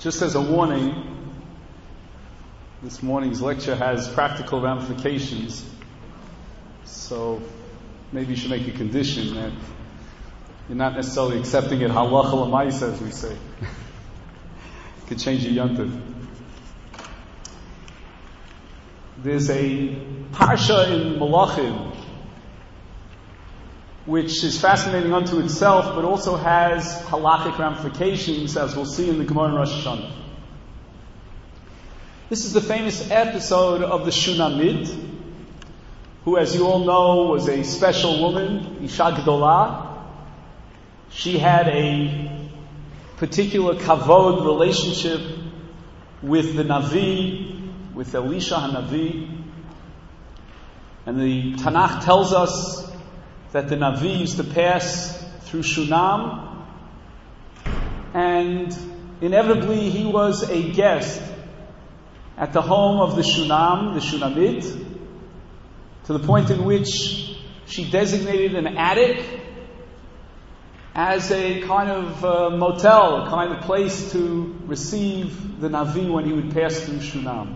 Just as a warning, this morning's lecture has practical ramifications, so maybe you should make a condition that you're not necessarily accepting it halacha l'maisa, as we say. It could change your yontif. There's a parsha in Malachim which is fascinating unto itself, but also has halachic ramifications, as we'll see in the Gemara in Rosh Hashanah. This is the famous episode of the Shunamid, who, as you all know, was a special woman, Isha Gdolah. She had a particular kavod relationship with the Navi, with Elisha HaNavi. And the Tanakh tells us that the Navi used to pass through Shunam, and inevitably he was a guest at the home of the Shunam, the Shunamid, to the point in which she designated an attic as a kind of motel, a kind of place to receive the Navi when he would pass through Shunam.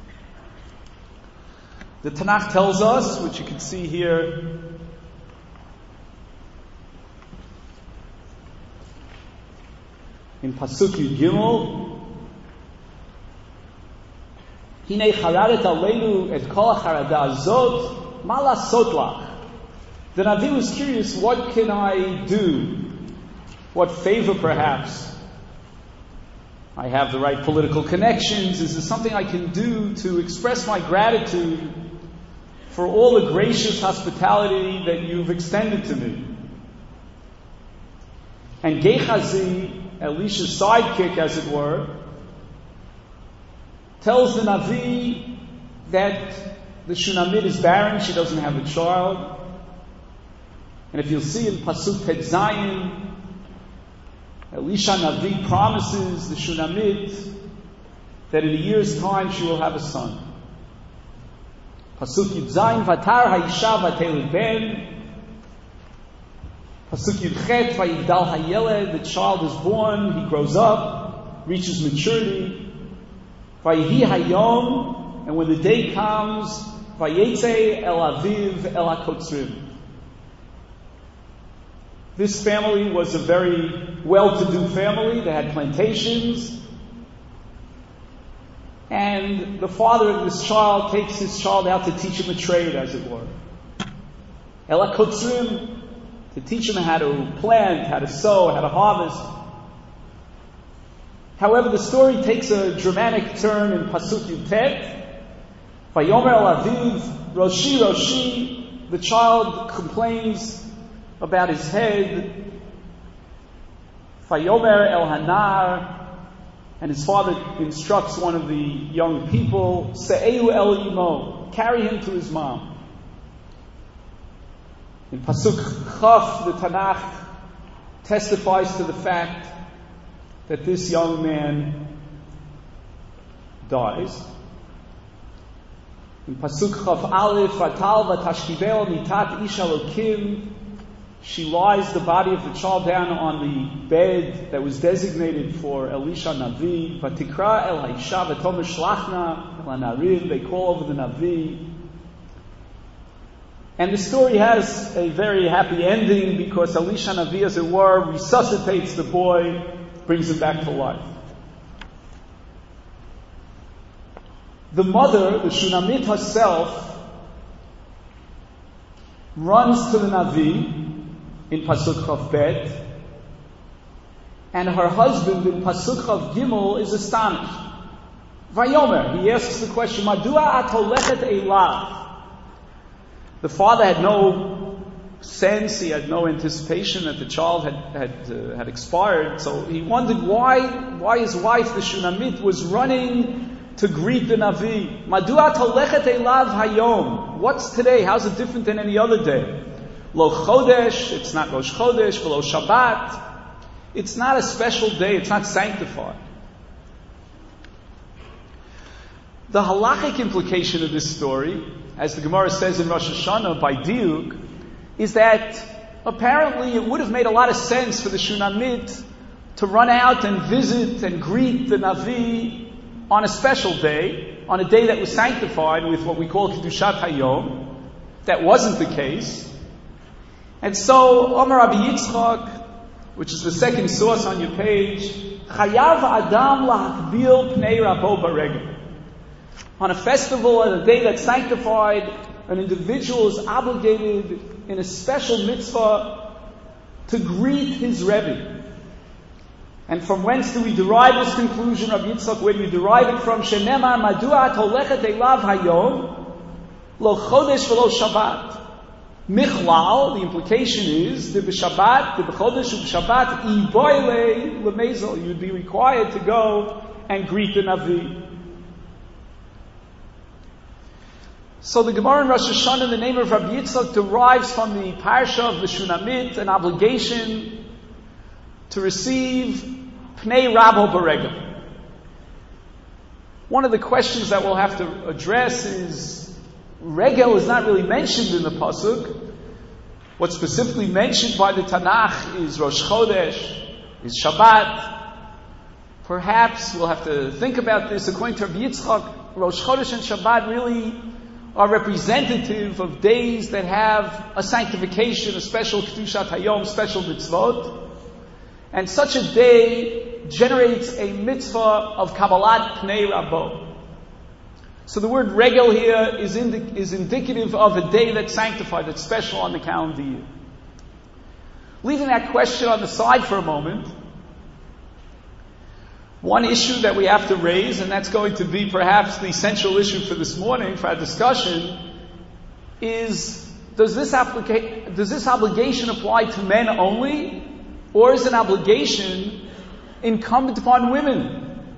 The Tanakh tells us, which you can see here, in Pasuk Yud Gimel, Hinei charadet aleinu et kol hacharada azot, ma lasot lach. The Navi was curious, what can I do? What favor, perhaps? I have the right political connections. Is there something I can do to express my gratitude for all the gracious hospitality that you've extended to me? And Gehazi, Elisha's sidekick, as it were, tells the Navi that the Shunamid is barren, she doesn't have a child. And if you'll see in Pasuk Tet Zayin, Elisha Navi promises the Shunamid that in a year's time she will have a son. Pasuk Yud Zayin, Vatar Ha'isha Vatelid Ben. Pasuk Yud Chet, Vayigdal Hayeled, the child is born, he grows up, reaches maturity. Vayihi Hayom, and when the day comes, Vayetze El Aviv El HaKotzrim. This family was a very well-to-do family. They had plantations. And the father of this child takes his child out to teach him a trade, as it were. El HaKotzrim, to teach him how to plant, how to sow, how to harvest. However, the story takes a dramatic turn in Pasuk Yud Tet. Vayomer El Aviv, Roshi, Roshi. The child complains about his head. Vayomer El Hanar. And his father instructs one of the young people, Se'eu El Imo, carry him to his mom. In Pasuk Chaf, the Tanakh testifies to the fact that this young man dies. In Pasuk Chaf Aleph, Vatal Vatashkibel Mitat Ish Elokim, she lies the body of the child down on the bed that was designated for Elisha Navi. Vatikra El Haisha Vatomer Shlachna El Hanarim, they call over the Navi. And the story has a very happy ending because Elisha Navi, as it were, resuscitates the boy, brings him back to life. The mother, the Shunamit herself, runs to the Navi in Pasuk Chav Bet, and her husband in Pasuk Chav Gimel is astonished. Vayomer, he asks the question, Madua at holechet elav? The father had no sense, he had no anticipation that the child had expired, so he wondered why his wife, the Shunamit, was running to greet the Navi. Madua tolechet elav hayom? What's today? How's it different than any other day? Lo Chodesh, it's not Rosh Chodesh, v'lo Shabbat. It's not a special day, it's not sanctified. The halachic implication of this story, as the Gemara says in Rosh Hashanah by Diuk, is that apparently it would have made a lot of sense for the Shunamit to run out and visit and greet the Navi on a special day, on a day that was sanctified with what we call Kedushat Hayom. That wasn't the case. And so, Omer Rabbi Yitzchak, which is the second source on your page, Chayav Adam lahakbil pnei rabo baregel. On a festival, on a day that's sanctified, an individual is obligated in a special mitzvah to greet his Rebbe. And from whence do we derive this conclusion, Rabbi Yitzchak? Where do we derive it from? Shenemar madua at holechet elav hayom lo chodesh v'lo Shabbat. Michlal, the implication is, the b'Shabbat, the b'chodesh u'b'Shabbat, iboile lemezel. You'd be required to go and greet the Navi. So the Gemara in Rosh Hashanah in the name of Rabbi Yitzchak derives from the parsha of the Shunamit, an obligation to receive Pnei Rabo Baregel. One of the questions that we'll have to address is, Regel is not really mentioned in the Pasuk. What's specifically mentioned by the Tanakh is Rosh Chodesh, is Shabbat. Perhaps we'll have to think about this. According to Rabbi Yitzchak, Rosh Chodesh and Shabbat really are representative of days that have a sanctification, a special Kedushat Hayom, special mitzvot. And such a day generates a mitzvah of Kabbalat Pnei Rabo. So the word regel here is indicative of a day that's sanctified, that's special on the calendar year. Leaving that question on the side for a moment, one issue that we have to raise, and that's going to be perhaps the central issue for this morning, for our discussion, is does this obligation apply to men only, or is an obligation incumbent upon women?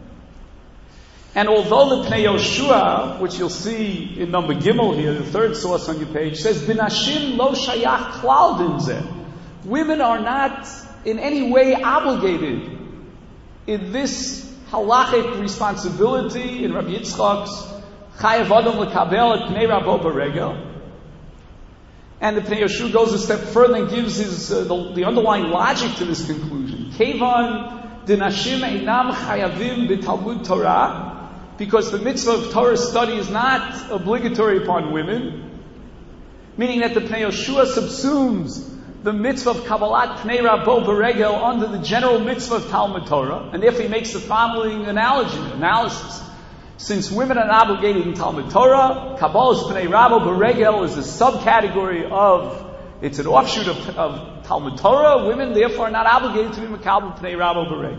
And although the Pnei Yoshua, which you'll see in number Gimel here, the third source on your page, says, B'nashim lo shayach klal din zeh. Women are not in any way obligated in this halachic responsibility in Rabbi Yitzchak's Chayav Adam lekabel et Pnei Rabo baregel. And the Pnei Yoshua goes a step further and gives his the underlying logic to this conclusion. Kevan dinashim einam chayavim b'talmud Torah, because the mitzvah of Torah study is not obligatory upon women, meaning that the Pnei Yoshua subsumes the mitzvah of Kabbalat Pnei Rabo Baregel under the general mitzvah of Talmud Torah, and therefore he makes the following analysis. Since women are not obligated in Talmud Torah, Kabbalas Pnei Rabo Baregel is a subcategory of, it's an offshoot of Talmud Torah. Women therefore are not obligated to be Makabel Pnei Rabo Baregel.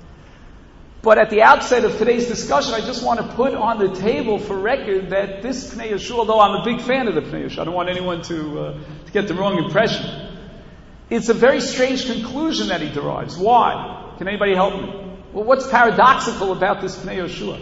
But at the outset of today's discussion, I just want to put on the table for record that this Pnei Yoshua, although I'm a big fan of the Pnei Yoshua, I don't want anyone to get the wrong impression. It's a very strange conclusion that he derives. Why? Can anybody help me? Well, what's paradoxical about this Pnei Yoshua?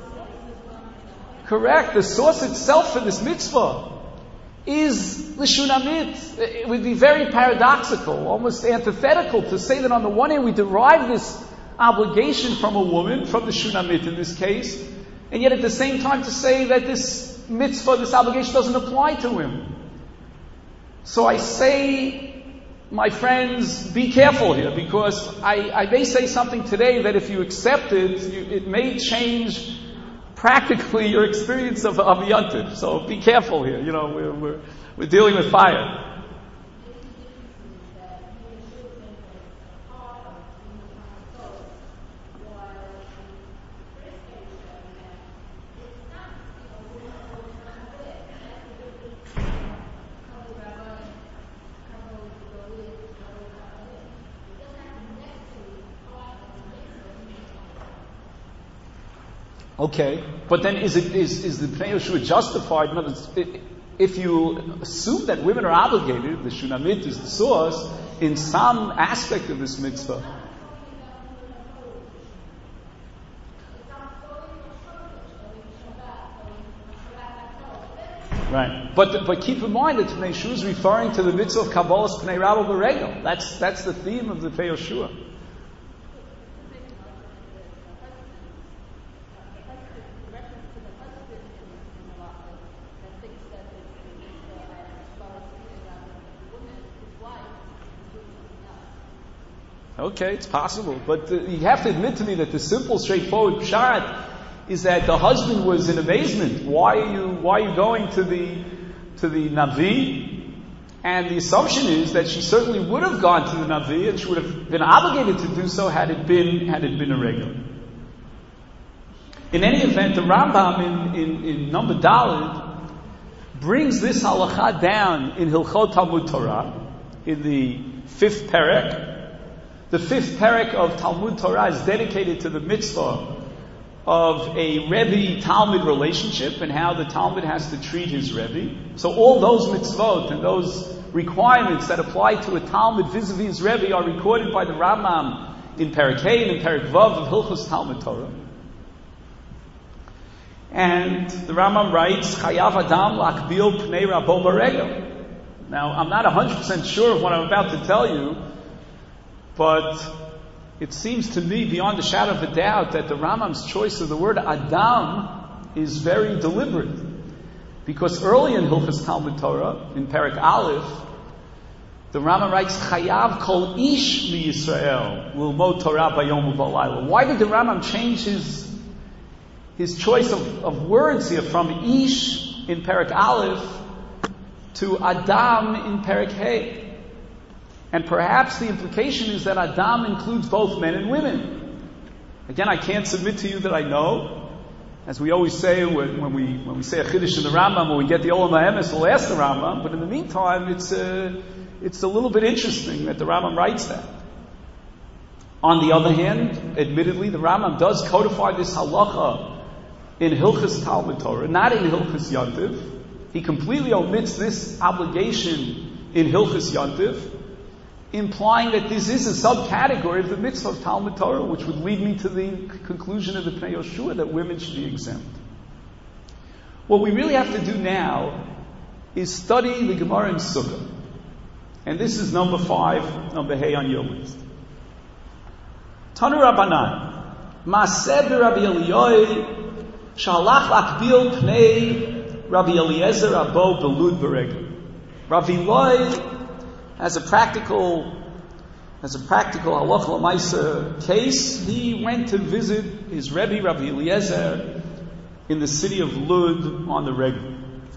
Correct. The source itself for this mitzvah is Lishunamit. It would be very paradoxical, almost antithetical to say that on the one hand we derive this obligation from a woman, from the Shunamit in this case, and yet at the same time to say that this mitzvah, this obligation doesn't apply to him. So I say, my friends, be careful here, because I may say something today that if you accept it, it may change practically your experience of Yontif. So be careful here. You know, we're dealing with fire. Okay, but then is the Pnei Yoshua justified? In other words, if you assume that women are obligated, the Shunamit is the source, in some aspect of this mitzvah. Right, but keep in mind that Pnei Yoshua is referring to the mitzvah of Kabbalas Pnei Rabo Baregel. That's the theme of the Pnei Yoshua. Okay, it's possible. But you have to admit to me that the simple, straightforward pshat is that the husband was in amazement. Why are you going to the Navi? And the assumption is that she certainly would have gone to the Navi, and she would have been obligated to do so had it been a regular. In any event, the Rambam in number Daled brings this halakha down in Hilchot Talmud Torah, in the 5th perek. The 5th perek of Talmud Torah is dedicated to the mitzvah of a Rebbe-Talmud relationship and how the Talmud has to treat his Rebbe. So all those mitzvot and those requirements that apply to a Talmud vis-a-vis his Rebbe are recorded by the Rambam in Perek Hey and in Perek Vav of Hilchos Talmud Torah. And the Rambam writes, Chayav Adam lakbil pnei rabo baregel. Now, I'm not 100% sure of what I'm about to tell you, but it seems to me beyond a shadow of a doubt that the Rambam's choice of the word Adam is very deliberate. Because early in Hilchos Talmud Torah, in Perek Aleph, the Rambam writes, Chayav kol ish mi Yisrael lilmod Torah bayom u'balayla. Why did the Rambam change his choice of words here from ish in Perek Aleph to Adam in Perek Hey? And perhaps the implication is that Adam includes both men and women. Again, I can't submit to you that I know. As we always say when we say a Chiddush in the Rambam, when we get the Olam HaEmes, we'll ask the Rambam. But in the meantime, it's a little bit interesting that the Rambam writes that. On the other hand, admittedly, the Rambam does codify this halacha in Hilchos Talmud Torah, not in Hilchos Yontiv. He completely omits this obligation in Hilchos Yontiv, implying that this is a subcategory of the mitzvah of Talmud Torah, which would lead me to the conclusion of the Pnei Yoshua that women should be exempt. What we really have to do now is study the Gemara in Sukkah. And this is number 5, number Hey on your list. Tanu Rabbanan, Maaseh Rabbi Eliyoi, Shalach lakbil pnei Rabbi Eliezer Abo belud beregel. Rabbi Eloi As a practical halacha l'maisa case, he went to visit his Rebbe, Rabbi Eliezer, in the city of Lud on the regular.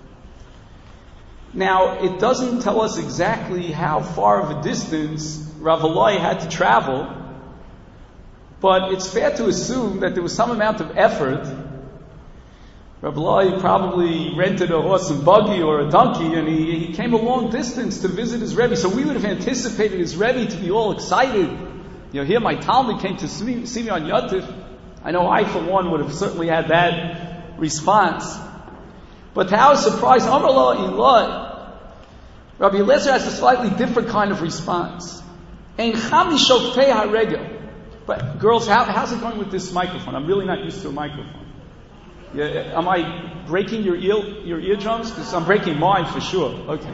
Now, it doesn't tell us exactly how far of a distance Rav Eloi had to travel, but it's fair to assume that there was some amount of effort. Rav Eloi probably rented a horse and buggy or a donkey, and he came a long distance to visit his Rebbe. So we would have anticipated his Rebbe to be all excited. Here my Talmud came to see me on Yontif. I know I, for one, would have certainly had that response. But to our surprise, Amar lo Eloi, Rabbi Eliezer has a slightly different kind of response. Ein cham li shoftei haregel. But girls, how's it going with this microphone? I'm really not used to a microphone. Yeah, am I breaking your eardrums? Because I'm breaking mine for sure. Okay.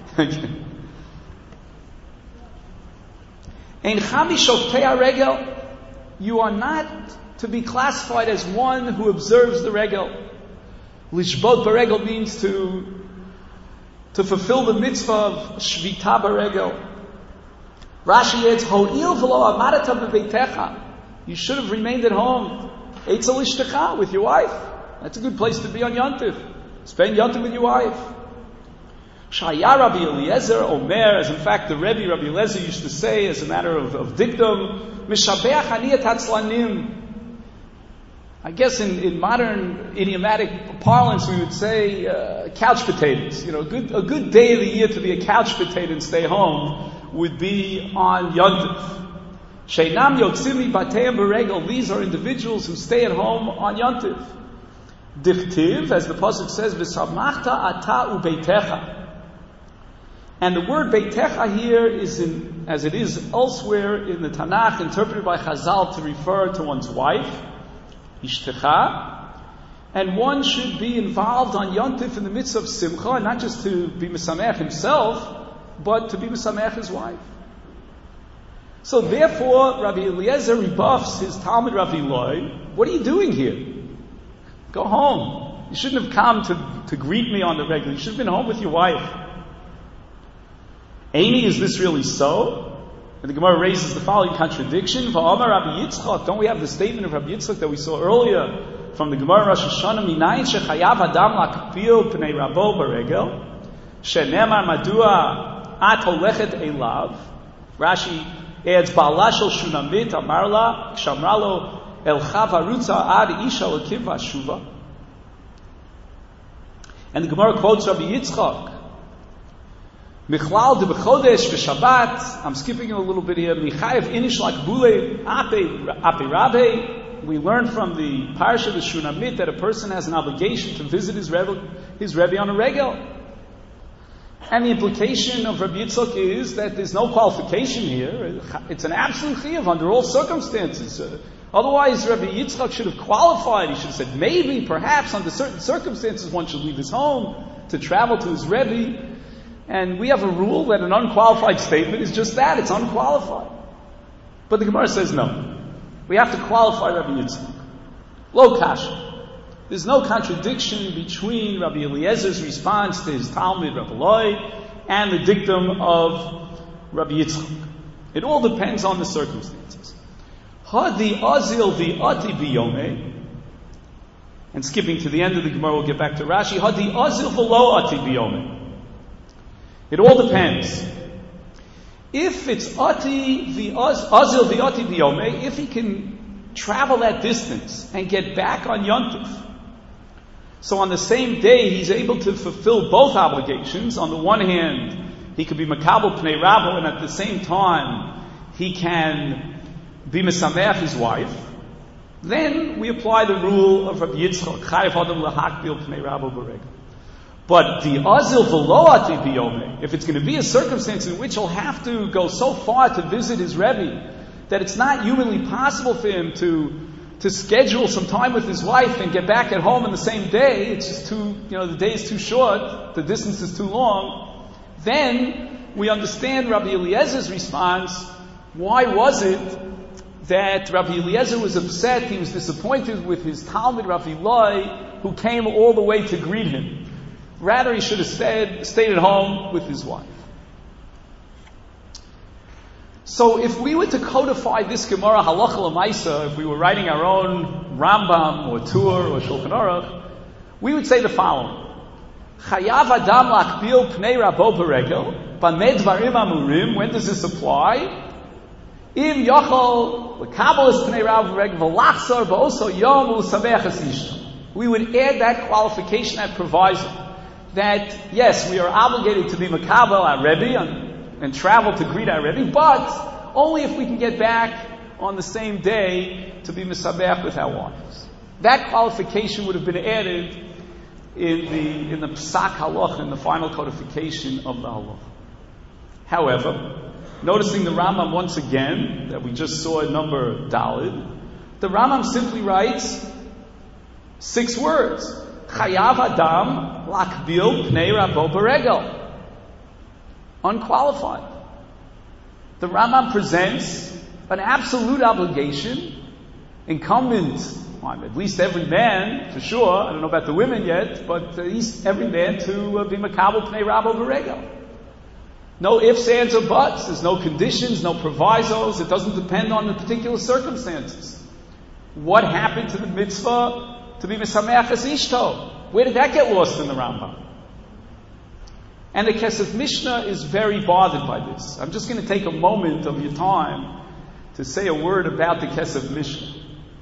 Ein cham li shoftei haregel. You are not to be classified as one who observes the regel. Lishbot baregel means to fulfill the mitzvah of shvita baregel. Rashi adds, Ho'il v'lo amarata b'beitecha. You should have remained at home. Eitzel ishtecha, with your wife. That's a good place to be on Yontif. Spend Yontif with your wife. Shaya Rabbi Eliezer Omer, as in fact the Rebbe Rabbi Eliezer used to say, as a matter of dictum, Mishabeach aniyat hatzlanim. I guess in modern idiomatic parlance we would say couch potatoes. A good day of the year to be a couch potato and stay home would be on Yontif. Sheinam yotzim bateim beregel. These are individuals who stay at home on Yontif. Dichtiv, as the pasuk says, v'samachta ata ubeitecha. And the word beitecha here is, as it is elsewhere in the Tanakh, interpreted by Chazal to refer to one's wife, Ishtecha, and one should be involved on Yontif in the midst of Simcha, not just to be Mesamech himself, but to be Mesamech his wife. So therefore, Rabbi Eliezer rebuffs his Talmud Rabbi Eloi. What are you doing here? Go home. You shouldn't have come to greet me on the regular. You should have been home with your wife. Amy, is this really so? And the Gemara raises the following contradiction. V'amar Rabbi Yitzchak, don't we have the statement of Rabbi Yitzchak that we saw earlier from the Gemara Rosh Hashanah, Minayin shechayav adam lakpil pnei rabo baregel, shenemar madua at holechet elav. Rashi adds, Ba'ala shel shunamit amarla, kshamralo el chavarutza ad isha lekiv vashuva. And the Gemara quotes Rabbi Yitzchak, Michlal de b'chodesh v'shabbat. I'm skipping a little bit here. Michayev inish lakbule ape rabe. We learn from the parsha of Shunamit that a person has an obligation to visit his Rebbe on a regel. And the implication of Rabbi Yitzchak is that there's no qualification here. It's an absolute chiyuv under all circumstances. Otherwise, Rabbi Yitzchak should have qualified. He should have said, maybe, perhaps, under certain circumstances, one should leave his home to travel to his Rebbe. And we have a rule that an unqualified statement is just that, it's unqualified. But the Gemara says no. We have to qualify Rabbi Yitzchak. Lo kasha. There's no contradiction between Rabbi Eliezer's response to his Talmud, Rabbi Eloi, and the dictum of Rabbi Yitzchak. It all depends on the circumstances. Hadi azil v'ati biyome. And skipping to the end of the Gemara, we'll get back to Rashi. Hadi azil v'lo ati biyome. It all depends. If it's azil v'ati biyome, if he can travel that distance and get back on Yontif, so on the same day he's able to fulfill both obligations. On the one hand, he could be makabel pnei rabo, and at the same time he can be mesameach his wife. Then we apply the rule of Rabbi Yitzchak, chayav adam lahakbil pnei rabo b'regel. But the azil v'lo ati biyome, if it's going to be a circumstance in which he'll have to go so far to visit his Rebbe that it's not humanly possible for him to schedule some time with his wife and get back at home in the same day, it's just too, the day is too short, the distance is too long, then we understand Rabbi Eliezer's response. Why was it that Rabbi Eliezer was upset, he was disappointed with his Talmud, Rabbi Eloi, who came all the way to greet him? Rather, he should have stayed at home with his wife. So if we were to codify this Gemara halacha l'maisa, if we were writing our own Rambam or Tur or Shulchan Aruch, we would say the following: Chayav adam lakbil pnei rabo b'regel b'nei dvarim amurim. When does this apply? Im yochol l'kabel es pnei rabo b'regel v'lachzor b'oso yom u'sameach es ishto. We would add that qualification, that proviso, that yes, we are obligated to be makabel our Rebbe and travel to greet our Rebbe, but only if we can get back on the same day to be mesabeach with our wives. That qualification would have been added in the psak halach, in the final codification of the halach. However, noticing the Rambam once again, that we just saw in number Dalid, the Rambam simply writes 6 words: Chayav adam lakbil pnei rabo b'regel. Unqualified. The Rambam presents an absolute obligation incumbent on at least every man, for sure. I don't know about the women yet, but at least every man to be makabel pnei rabo b'regel. No ifs, ands, or buts. There's no conditions, no provisos. It doesn't depend on the particular circumstances. What happened to the mitzvah to be mesameach es ishto? Where did that get lost in the Rambam? And the Kesef Mishnah is very bothered by this. I'm just going to take a moment of your time to say a word about the Kesef Mishnah.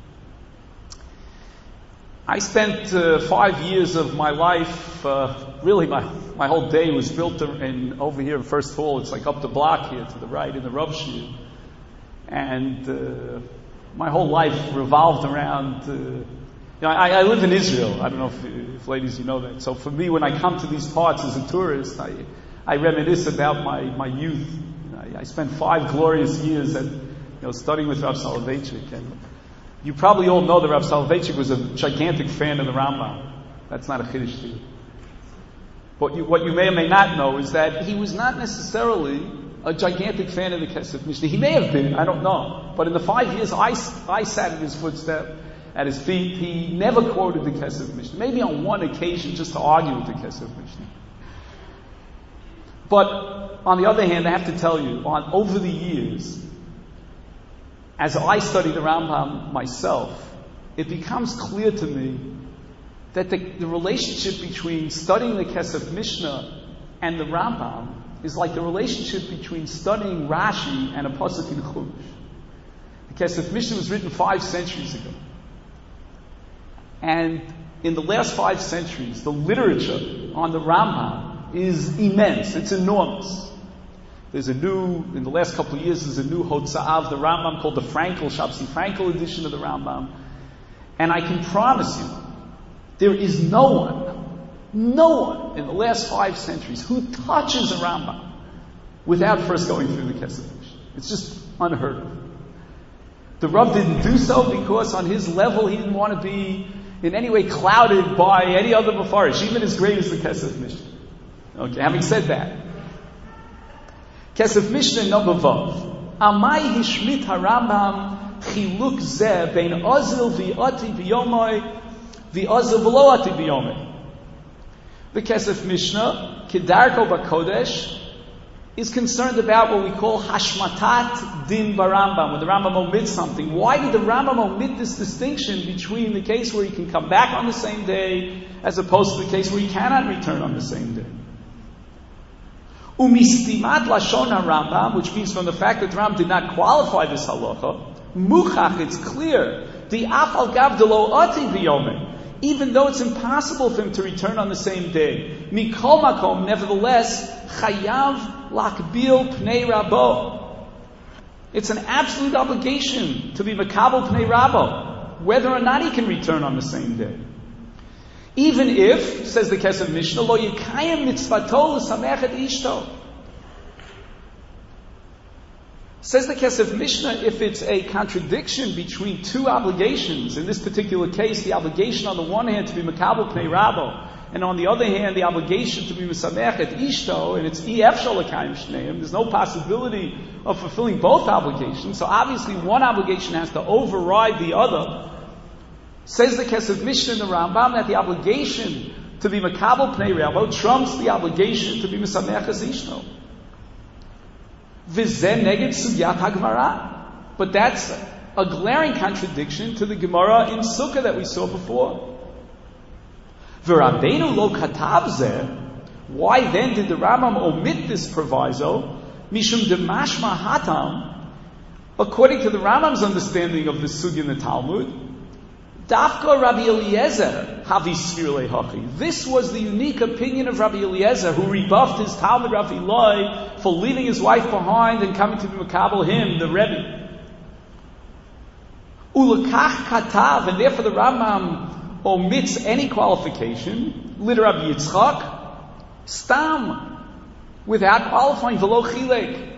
I spent 5 years of my life, really my whole day was built over here in First Hall. It's like up the block here to the right in the Rav Shir. And my whole life revolved around... I live in Israel. I don't know if ladies, you know that. So for me, when I come to these parts as a tourist, I reminisce about my youth. I spent 5 glorious years studying with Rav Soloveitchik. And you probably all know that Rav Soloveitchik was a gigantic fan of the Rambam. That's not a chiddush to you. But what you may or may not know is that he was not necessarily a gigantic fan of the Kesef Mishnah. He may have been, I don't know. But in the 5 years I sat in his footsteps, at his feet, he never quoted the Kesef Mishnah. Maybe on one occasion just to argue with the Kesef Mishnah. But on the other hand, I have to tell you, over the years, as I study the Rambam myself, it becomes clear to me that the relationship between studying the Kesef Mishnah and the Rambam is like the relationship between studying Rashi and a pasuk in Chumash. The Kesef Mishnah was written 5 centuries ago. And in the last 5 centuries, the literature on the Rambam is immense. It's enormous. In the last couple of years, there's a new Hotza'ah of the Rambam called the Shabsi Frankel edition of the Rambam. And I can promise you, there is no one in the last 5 centuries who touches a Rambam without first going through the Kesef Mishnah. It's just unheard of. The Rav didn't do so because on his level he didn't want to be in any way clouded by any other Mefarish, even as great as the Kesef Mishnah. Okay, having said that, Kesef Mishnah number Vav. Amai hishmit harambam chiluk zeh bein ozil v'ati b'yomai v'ozil v'lo ati b'yomai. The Kesef Mishnah, Kedarko B'Kodesh, is concerned about what we call hashmatat din barambam, when the Rambam omits something. Why did the Rambam omit this distinction between the case where he can come back on the same day as opposed to the case where he cannot return on the same day? Umistimat lashon Rambam, which means from the fact that Rambam did not qualify this halacha, muchach, it's clear, the afal gav delo ati b'yomei, even though it's impossible for him to return on the same day. Mikol makom, nevertheless, chayav lakbil pnei rabo. It's an absolute obligation to be makabel pnei rabo, whether or not he can return on the same day. Even if, says the Kesef Mishnah, lo yikayim mitzvato l'samech et ishto. Says the Kesef Mishnah, if it's a contradiction between two obligations, in this particular case, the obligation on the one hand to be makabel pnei rabo, and on the other hand, the obligation to be misamech et ishto, and it's efshal l'kayim shneim, there's no possibility of fulfilling both obligations, so obviously one obligation has to override the other. Says the Kesef Mishnah in the Rambam that the obligation to be makabel pnei rabo trumps the obligation to be misamech es ishto. V'zeh neged sugyat hagmara. But that's a glaring contradiction to the Gemara in Sukkah that we saw before. V'Rabbeinu lo katav zeh. Why then did the Rambam omit this proviso? Mishum demashma hatam. According to the Rambam's understanding of the sugya in the Talmud, Dafka Rabbi Eliezer havisfir lehachi. This was the unique opinion of Rabbi Eliezer, who rebuffed his Talmud Rav Ilai for leaving his wife behind and coming to be makabel him, the Rebbe. Ulekach katav, and therefore the Rambam omits any qualification. Lid Rabbi Yitzchak, stam, without qualifying v'lo chilek.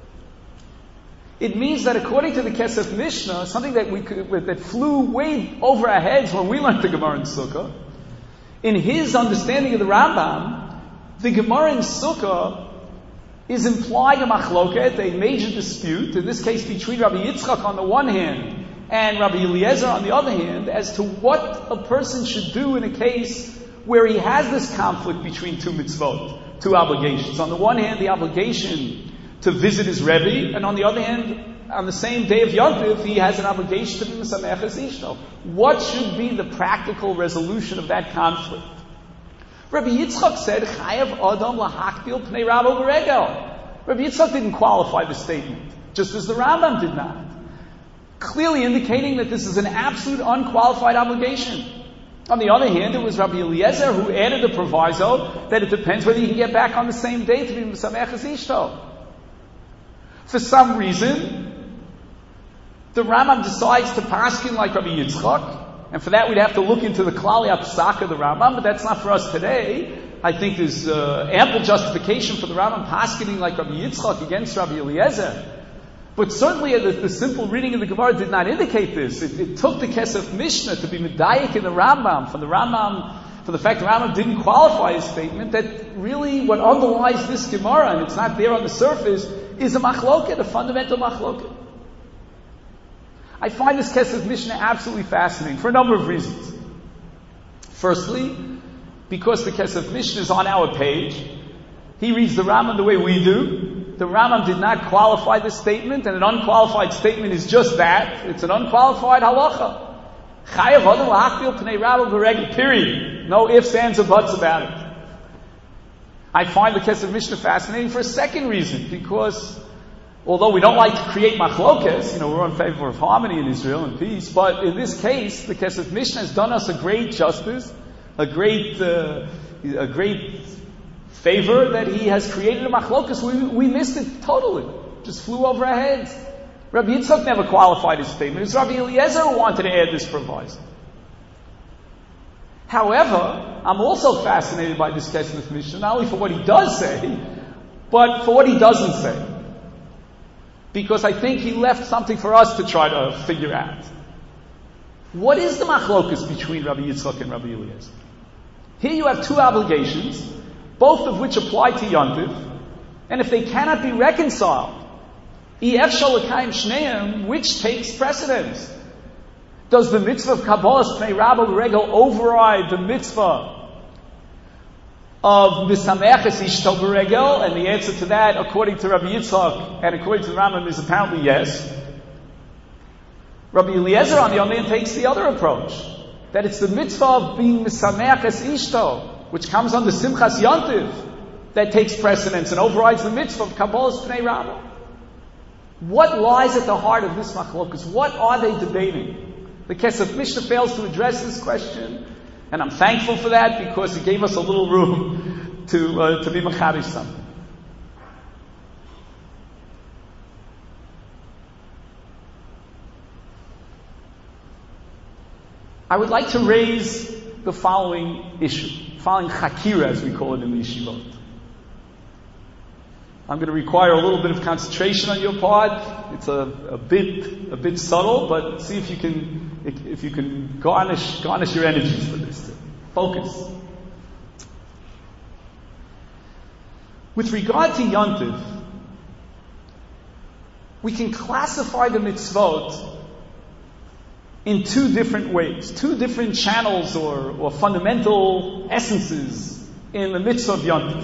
It means that according to the Kesef Mishnah, something that flew way over our heads when we learned the Gemara in Sukkah, in his understanding of the Rambam, the Gemara in Sukkah is implying a machloket, a major dispute, in this case between Rabbi Yitzchak on the one hand and Rabbi Eliezer on the other hand, as to what a person should do in a case where he has this conflict between two mitzvot, two obligations. On the one hand, the obligation to visit his Rebbe, and on the other hand, on the same day of Yom Tov, he has an obligation to be Mesamech es Ishto. What should be the practical resolution of that conflict? Rabbi Yitzchak said, Chayav Adam lahakbil pnei rabo b'regel. Rabbi Yitzchak didn't qualify the statement, just as the Rambam did not. Clearly indicating that this is an absolute unqualified obligation. On the other hand, it was Rabbi Eliezer who added the proviso that it depends whether you can get back on the same day to be Mesamech es Ishto. For some reason, the Rambam decides to paskin like Rabbi Yitzchak, and for that we'd have to look into the Klali HaPsak of the Rambam, but that's not for us today. I think there's ample justification for the Rambam paskining like Rabbi Yitzchak against Rabbi Eliezer. But certainly the simple reading of the Gemara did not indicate this. It took the Kesef Mishnah to be medayik in the Rambam, for the fact the Rambam didn't qualify his statement, that really what underlies this Gemara, and it's not there on the surface, is a machloket, a fundamental machloket. I find this Kesef Mishnah absolutely fascinating for a number of reasons. Firstly, because the Kesef Mishnah is on our page, He reads the Rambam the way we do. The Rambam did not qualify this statement, and an unqualified statement is just that. It's an unqualified halacha. Chayav adam lahakbil pnei rabba b'regel, period. No ifs, ands, or buts about it. I find the Kesef Mishnah fascinating for a second reason, because although we don't like to create machlokes, we're in favor of harmony in Israel and peace, but in this case, the Kesef Mishnah has done us a great justice, a great favor that he has created a machlokes. We missed it totally. Just flew over our heads. Rabbi Yitzchak never qualified his statement. It was Rabbi Eliezer who wanted to add this proviso. However, I'm also fascinated by this Kesef Mishnah, not only for what he does say, but for what he doesn't say. Because I think he left something for us to try to figure out. What is the machlokus between Rabbi Yitzchak and Rabbi Eliezer? Here you have two obligations, both of which apply to Yontif, and if they cannot be reconciled, which takes precedence? Does the mitzvah of Kabbalas Pnei Rabba B'Regel override the mitzvah of Misameches Ishto B'Regel? And the answer to that, according to Rabbi Yitzchak and according to the Rambam, is apparently yes. Rabbi Eliezer, on the other hand, takes the other approach, that it's the mitzvah of being Misameches Ishto, which comes under Simchas Yontiv, that takes precedence and overrides the mitzvah of Kabbalas Pnei Rabba. What lies at the heart of this machlokus? What are they debating? The Kesef Mishnah fails to address this question, and I'm thankful for that because it gave us a little room to be machadish something. I would like to raise the following issue, following chakira, as we call it in the yeshivot. I'm going to require a little bit of concentration on your part. It's a bit subtle, but see if you can garnish your energies for this. Focus. With regard to Yontiv, we can classify the mitzvot in two different ways, two different channels or fundamental essences in the mitzvah of Yontiv.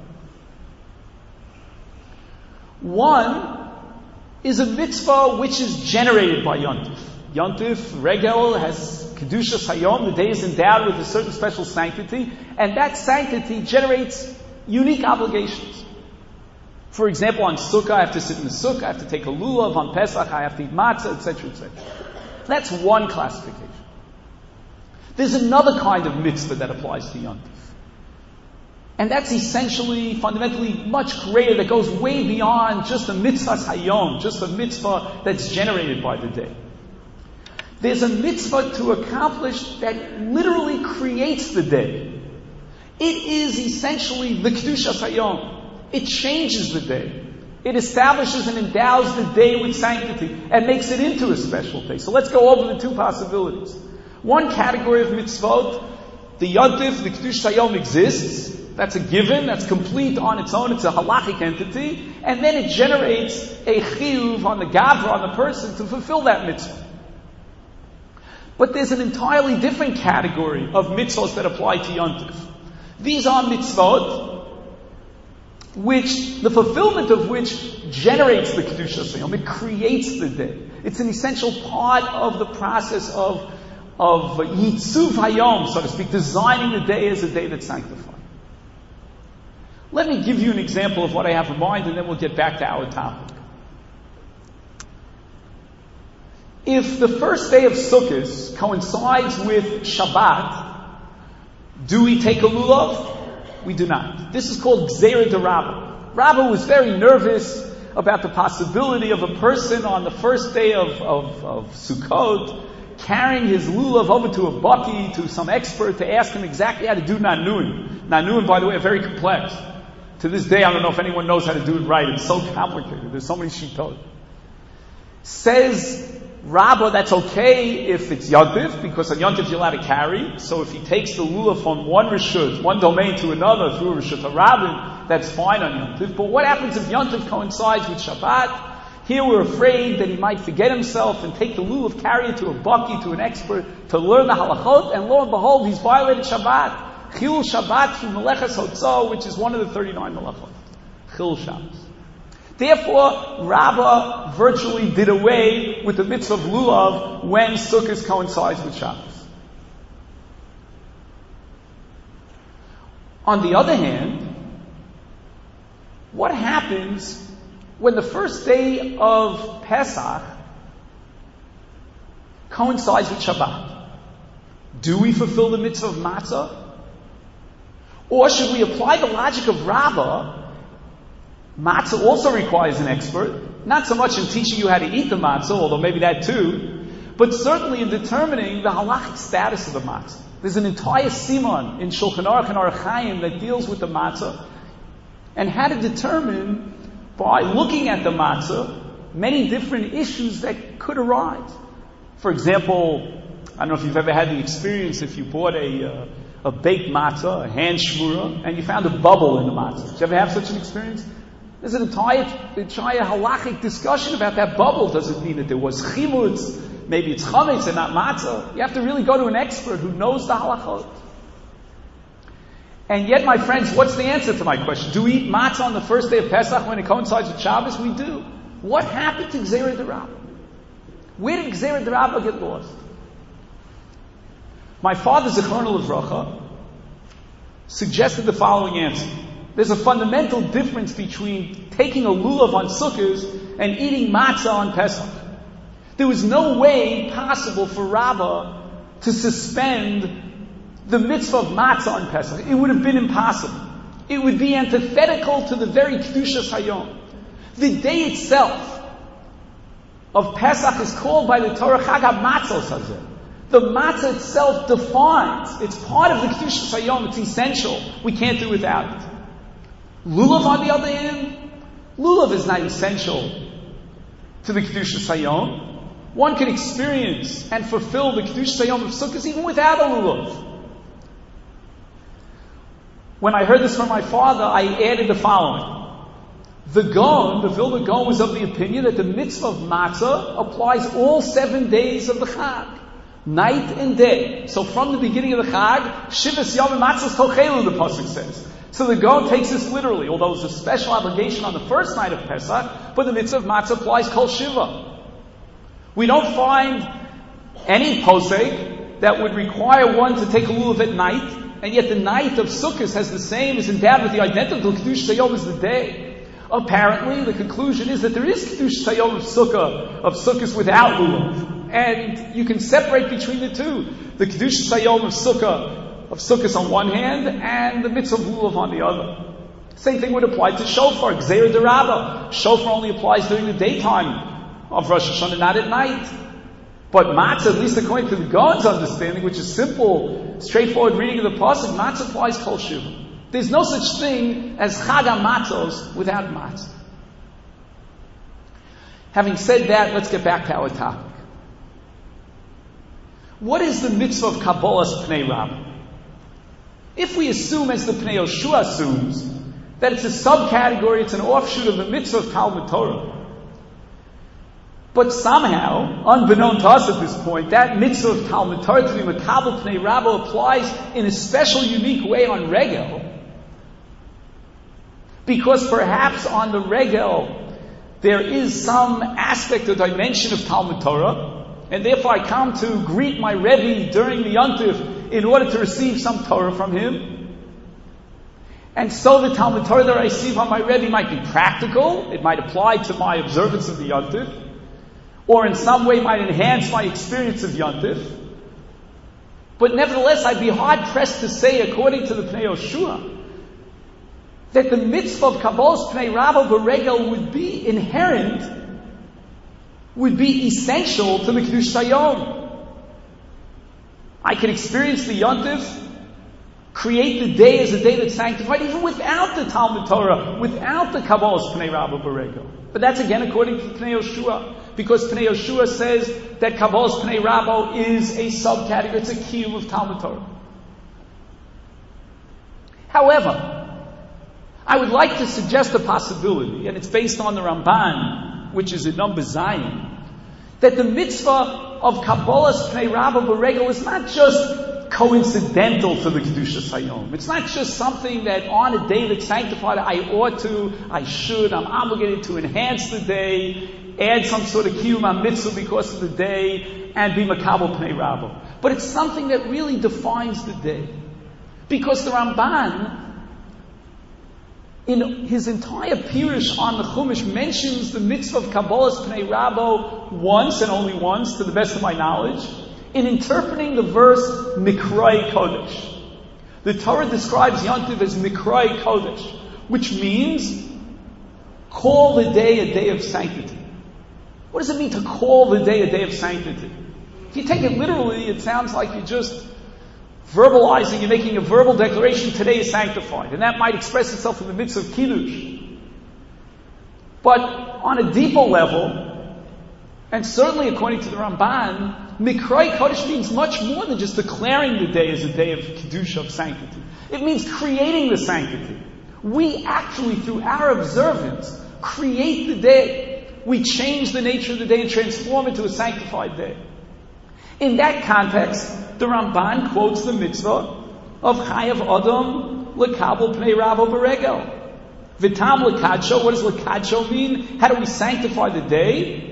One is a mitzvah which is generated by Yontif. Yontif, Regel, has Kedushas Hayom, the day is endowed with a certain special sanctity, and that sanctity generates unique obligations. For example, on Sukkah, I have to sit in the Sukkah, I have to take a lulav, on Pesach, I have to eat matzah, etc., etc. That's one classification. There's another kind of mitzvah that applies to Yontif. And that's essentially, fundamentally, much greater, that goes way beyond just a mitzvah hayom, just a mitzvah that's generated by the day. There's a mitzvah to accomplish that literally creates the day. It is essentially the Kedushas Hayom. It changes the day. It establishes and endows the day with sanctity and makes it into a special day. So let's go over the two possibilities. One category of mitzvot, the Yontif, the Kedushas Hayom exists. That's a given, that's complete on its own, it's a halachic entity, and then it generates a chiyuv on the gavra, on the person, to fulfill that mitzvah. But there's an entirely different category of mitzvahs that apply to Yontif. These are mitzvot which, the fulfillment of which generates the Kedushas Hayom, it creates the day. It's an essential part of the process of Yitzuv Hayom, so to speak, designing the day as a day that's sanctified. Let me give you an example of what I have in mind, and then we'll get back to our topic. If the first day of Sukkot coincides with Shabbat, do we take a lulav? We do not. This is called Gzeira de Rabbah. Rabbah was very nervous about the possibility of a person on the first day of Sukkot carrying his lulav over to a baki, to some expert, to ask him exactly how to do Nanuim. Nanuim, by the way, are very complex. To this day, I don't know if anyone knows how to do it right. It's so complicated. There's so many shitot. Says Rabbah, that's okay if it's Yontif, because on Yontif you're allowed to carry. So if he takes the lulav from one reshut, one domain to another through a reshut HaRabim, that's fine on Yontif. But what happens if Yontif coincides with Shabbat? Here we're afraid that he might forget himself and take the lulav, carry it to a baki, to an expert, to learn the halachot, and lo and behold, he's violated Shabbat. Chilul Shabbat from Melechas Hotzah, which is one of the 39 Melechot. Chilul Shabbos. Therefore, Rabbah virtually did away with the mitzvah of lulav when Sukkot coincides with Shabbos. On the other hand, what happens when the first day of Pesach coincides with Shabbat? Do we fulfill the mitzvah of matzah? Or should we apply the logic of Rabbah? Matzah also requires an expert, not so much in teaching you how to eat the matzah, although maybe that too, but certainly in determining the halachic status of the matzah. There's an entire siman in Shulchan Aruch and Orach Chaim that deals with the matzah and how to determine, by looking at the matzah, many different issues that could arise. For example, I don't know if you've ever had the experience if you bought a baked matzah, a hand shmura, and you found a bubble in the matzah. Did you ever have such an experience? There's an entire halachic discussion about that bubble. Does it mean that there was chimutz? Maybe it's chametz and not matzah. You have to really go to an expert who knows the halachot. And yet, my friends, what's the answer to my question? Do we eat matzah on the first day of Pesach when it coincides with Shabbos? We do. What happened to Gzerah D'Rabbah? Where did Gzerah D'Rabbah get lost? My father, Zichrono Livracha, suggested the following answer. There's a fundamental difference between taking a lulav on Sukkot and eating matzah on Pesach. There was no way possible for Rabbah to suspend the mitzvah of matzah on Pesach. It would have been impossible. It would be antithetical to the very Kedushas Hayom. The day itself of Pesach is called by the Torah Chag HaMatzos Hazeh. The matzah itself defines. It's part of the Kedushas Hayom. It's essential. We can't do without it. Lulav, on the other hand, lulav is not essential to the Kedushas Hayom. One can experience and fulfill the Kedushas Hayom of Sukkot even without a lulav. When I heard this from my father, I added the following. The Vilna Gaon was of the opinion that the mitzvah of matzah applies all 7 days of the Chag. Night and day. So from the beginning of the Chag, Shivas Yom Matzahs Tochelu, the pasuk says. So the Gaon takes this literally, although it's a special obligation on the first night of Pesach, but the mitzvah of matzah applies Kol Shiva. We don't find any posek that would require one to take a lulav at night, and yet the night of Sukkot has the same, is endowed with the identical Kedushas Hayom as the day. Apparently, the conclusion is that there is Kedushas Hayom of Sukkot without lulav. And you can separate between the two. The Kedushas Hayom of Sukkot on one hand, and the mitzvah of lulav on the other. Same thing would apply to shofar, Gzerah D'Rabbah. Shofar only applies during the daytime of Rosh Hashanah, not at night. But matzah, at least according to the Gaon's understanding, which is simple, straightforward reading of the pasuk, matzah applies Kol Shiva. There's no such thing as Chag HaMatzos without matzah. Having said that, let's get back to our topic. What is the mitzvah of Kabbalas Pnei Rabbah? If we assume, as the Pnei Yoshua assumes, that it's a subcategory, it's an offshoot of the mitzvah of Talmud Torah, but somehow, unbeknown to us at this point, that mitzvah of Talmud Torah to be Makabel Pnei Rabbah applies in a special, unique way on Regel, because perhaps on the Regel there is some aspect or dimension of Talmud Torah, and therefore I come to greet my Rebbe during the Yontif in order to receive some Torah from him. And so the Talmud Torah that I receive on my Rebbe might be practical, it might apply to my observance of the Yontif, or in some way might enhance my experience of Yontif. But nevertheless, I'd be hard-pressed to say, according to the Pnei Yoshua, that the mitzvah of Kabbalas Pnei Rabbah B'Regel would be inherent, would be essential to the Kedushas Hayom. I can experience the Yontif, create the day as a day that's sanctified, even without the Talmud Torah, without the Kabbalas Pnei Rabbah B'Regel. But that's again according to Pnei Yoshua, because Pnei Yoshua says that Kabbalas Pnei Rabbah is a subcategory, it's a kiyum of Talmud Torah. However, I would like to suggest a possibility, and it's based on the Ramban, which is in Numbers Zayin, that the mitzvah of Kabbalas Pnei Rabbah B'Regel is not just coincidental to the Kedushas Hayom. It's not just something that on a day that's sanctified, I ought to, I should, I'm obligated to enhance the day, add some sort of kiyum mitzvah because of the day, and be makabel pnei rabo. But it's something that really defines the day. Because the Ramban, in his entire Pirush on the Chumash, mentions the mitzvah of Kabbalas Pnei Rabo once and only once, to the best of my knowledge, in interpreting the verse Mikroi Kodesh. The Torah describes Yontiv as Mikroi Kodesh, which means call the day a day of sanctity. What does it mean to call the day a day of sanctity? If you take it literally, it sounds like you're just verbalizing, you're making a verbal declaration, today is sanctified. And that might express itself in the midst of Kiddush. But on a deeper level, and certainly according to the Ramban, Mikroi Kodesh means much more than just declaring the day as a day of Kiddush, of sanctity. It means creating the sanctity. We actually, through our observance, create the day. We change the nature of the day and transform it to a sanctified day. In that context, the Ramban quotes the mitzvah of Chayav Adam L'Kabel Pnei Rabo B'Regel. Vitam L'Kadsho, what does L'Kadsho mean? How do we sanctify the day?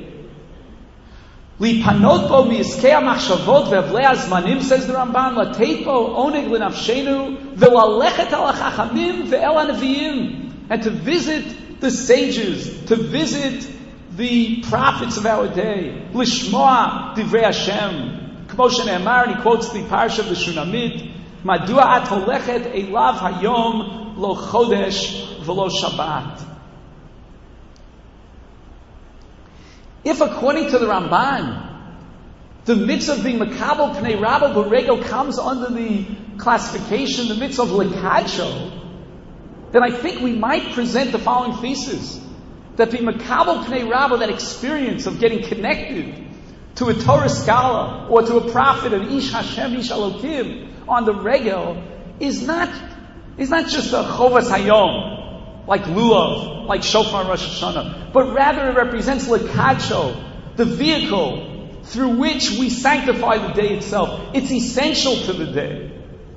Lipanot bo mi'izkei ha'machshavot ve'avlei ha'zmanim, says the Ramban, lateit bo oneg l'nafshenu ve'lalechet al ha'chachamim ve'el ha'neviim, and to visit the sages, to visit the prophets of our day, lishmoa divrei Hashem. Kmo shene'emar, and he quotes the parsha of the Shunamit, madua at holechet elav hayom lo chodesh v'lo Shabbat. If according to the Ramban, the mitzvah of being makabel pnei rabo b'regel comes under the classification, the mitzvah of lekadsho, then I think we might present the following thesis. That being makabel pnei rabo, that experience of getting connected to a Torah scholar or to a prophet, an ish Hashem, ish Elokim, on the regel, is not just a chovas hayom, like lulav, like shofar and Rosh Hashanah, but rather it represents lekadsho, the vehicle through which we sanctify the day itself. It's essential to the day.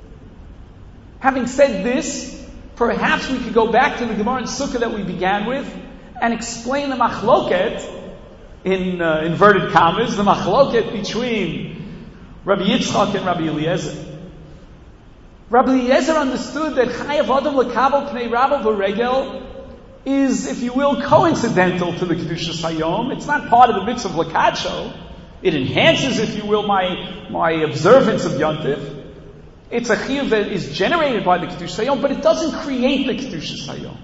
Having said this, perhaps we could go back to the Gemara in Sukkah that we began with and explain the machloket, in inverted commas, the machloket between Rabbi Yitzchak and Rabbi Eliezer. Rabbi Eliezer understood that Chayav Adam L'Kabel Pnei Rabo B'Regel is, if you will, coincidental to the Kedushas Hayom. It's not part of the mitzvah of L'Kadsho. It enhances, if you will, my observance of Yontif. It's a chiyuv that is generated by the Kedushas Hayom, but it doesn't create the Kedushas Hayom.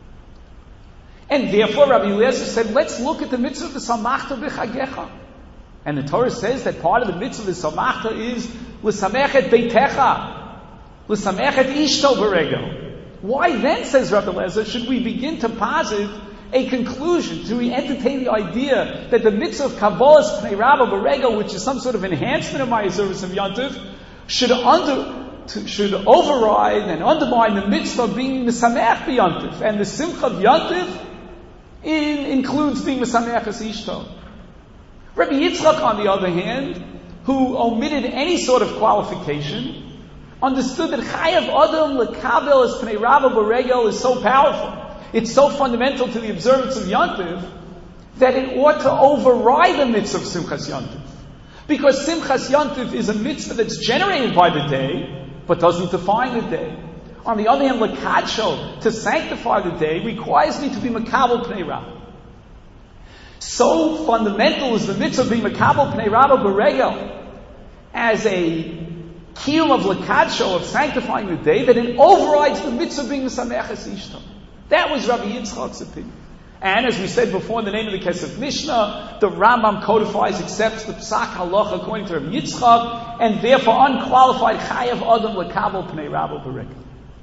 And therefore, Rabbi Eliezer said, let's look at the mitzvah of the Samachta B'Chagecha. And the Torah says that part of the mitzvah of the Samachta is L'samech et Beitecha, L'samech et Ishto B'Regel. Why then, says Rabbi Eliezer, should we begin to posit a conclusion, to entertain the idea that the mitzvah of Kabbalas Pnei Rabo B'Regel, which is some sort of enhancement of my service of Yontif, should override and undermine the mitzvah of being Mesameach B'Yontif. And the Simcha of Yontif includes being Mesameach as Ishto. Rabbi Yitzchak, on the other hand, who omitted any sort of qualification, understood that Chayav Adam L'Kabel as Pnei Rabo B'Regel is so powerful, it's so fundamental to the observance of Yontif, that it ought to override the mitzvah of Simchas Yontif. Because Simchas Yontif is a mitzvah that's generated by the day, but doesn't define the day. On the other hand, L'Kadsho, to sanctify the day, requires me to be Makabel Pnei Rabo. So fundamental is the mitzvah of being Makabel Pnei Rabo B'Regel as a kiyum of L'Kadsho, of sanctifying the day, that it overrides the mitzvah of being Mesamech es Ishto. That was Rabbi Yitzchak's opinion. And as we said before in the name of the Kesef Mishnah, the Rambam codifies, accepts the Psak Halacha according to Rabbi Yitzchak, and therefore unqualified Chayav Adam L'Kabel Pnei Rabo B'Regel.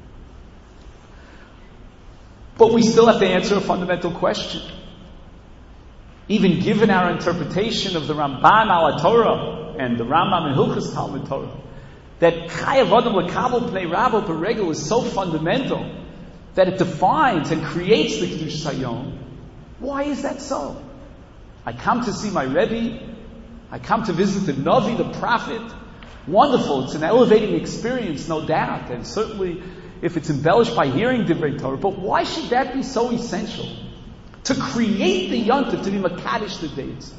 But we still have to answer a fundamental question. Even given our interpretation of the Ramban al Torah and the Rambam in Hilchos Talmud Torah, that Chayav Adam L'Kabel Pnei Rabo B'Regel is so fundamental that it defines and creates the Kedushas Hayom. Why is that so? I come to see my Rebbe, I come to visit the Navi, the prophet, Wonderful. It's an elevating experience, no doubt. And certainly if it's embellished by hearing Divrei Torah. But why should that be so essential? To create the Yontif, to be Makadish the days.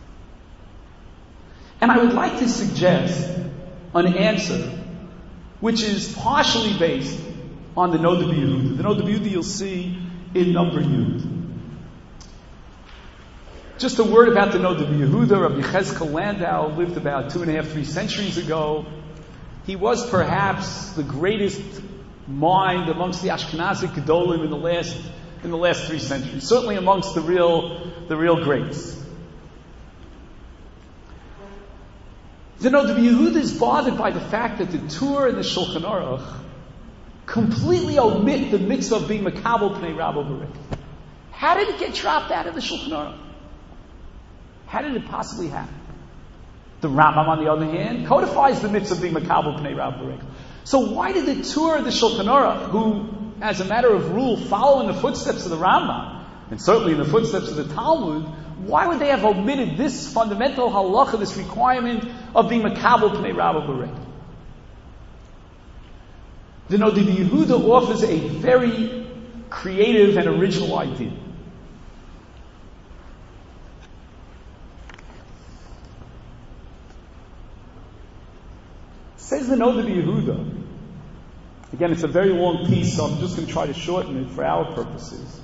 And I would like to suggest an answer which is partially based on the Noda B'Yehuda. The Noda B'Yehuda you'll see in number Yud. Just a word about the Noda B'Yehuda. Rabbi Yechezkel Landau lived about 2.5, 3 centuries ago. He was perhaps the greatest mind amongst the Ashkenazic Gedolim in the last 3 centuries. Certainly amongst the real greats. The Noda B'Yehuda is bothered by the fact that the Tur and the Shulchan Aruch completely omit the mitzvah of being Makabel Pnei Rabbo B'Regel. How did it get dropped out of the Shulchan Aruch? How did it possibly happen? The Rambam, on the other hand, codifies the mitzvah of being Makabel Pnei Rabbo B'Regel. So why did the Tur and the Shulchan Aruch, who, as a matter of rule, follow in the footsteps of the Rambam, and certainly in the footsteps of the Talmud, why would they have omitted this fundamental halacha, this requirement of being Makabel Pnei Rabbo B'Regel? The Noda B'Yehuda offers a very creative and original idea. Says the Noda B'Yehuda. Again, it's a very long piece, so I'm just going to try to shorten it for our purposes.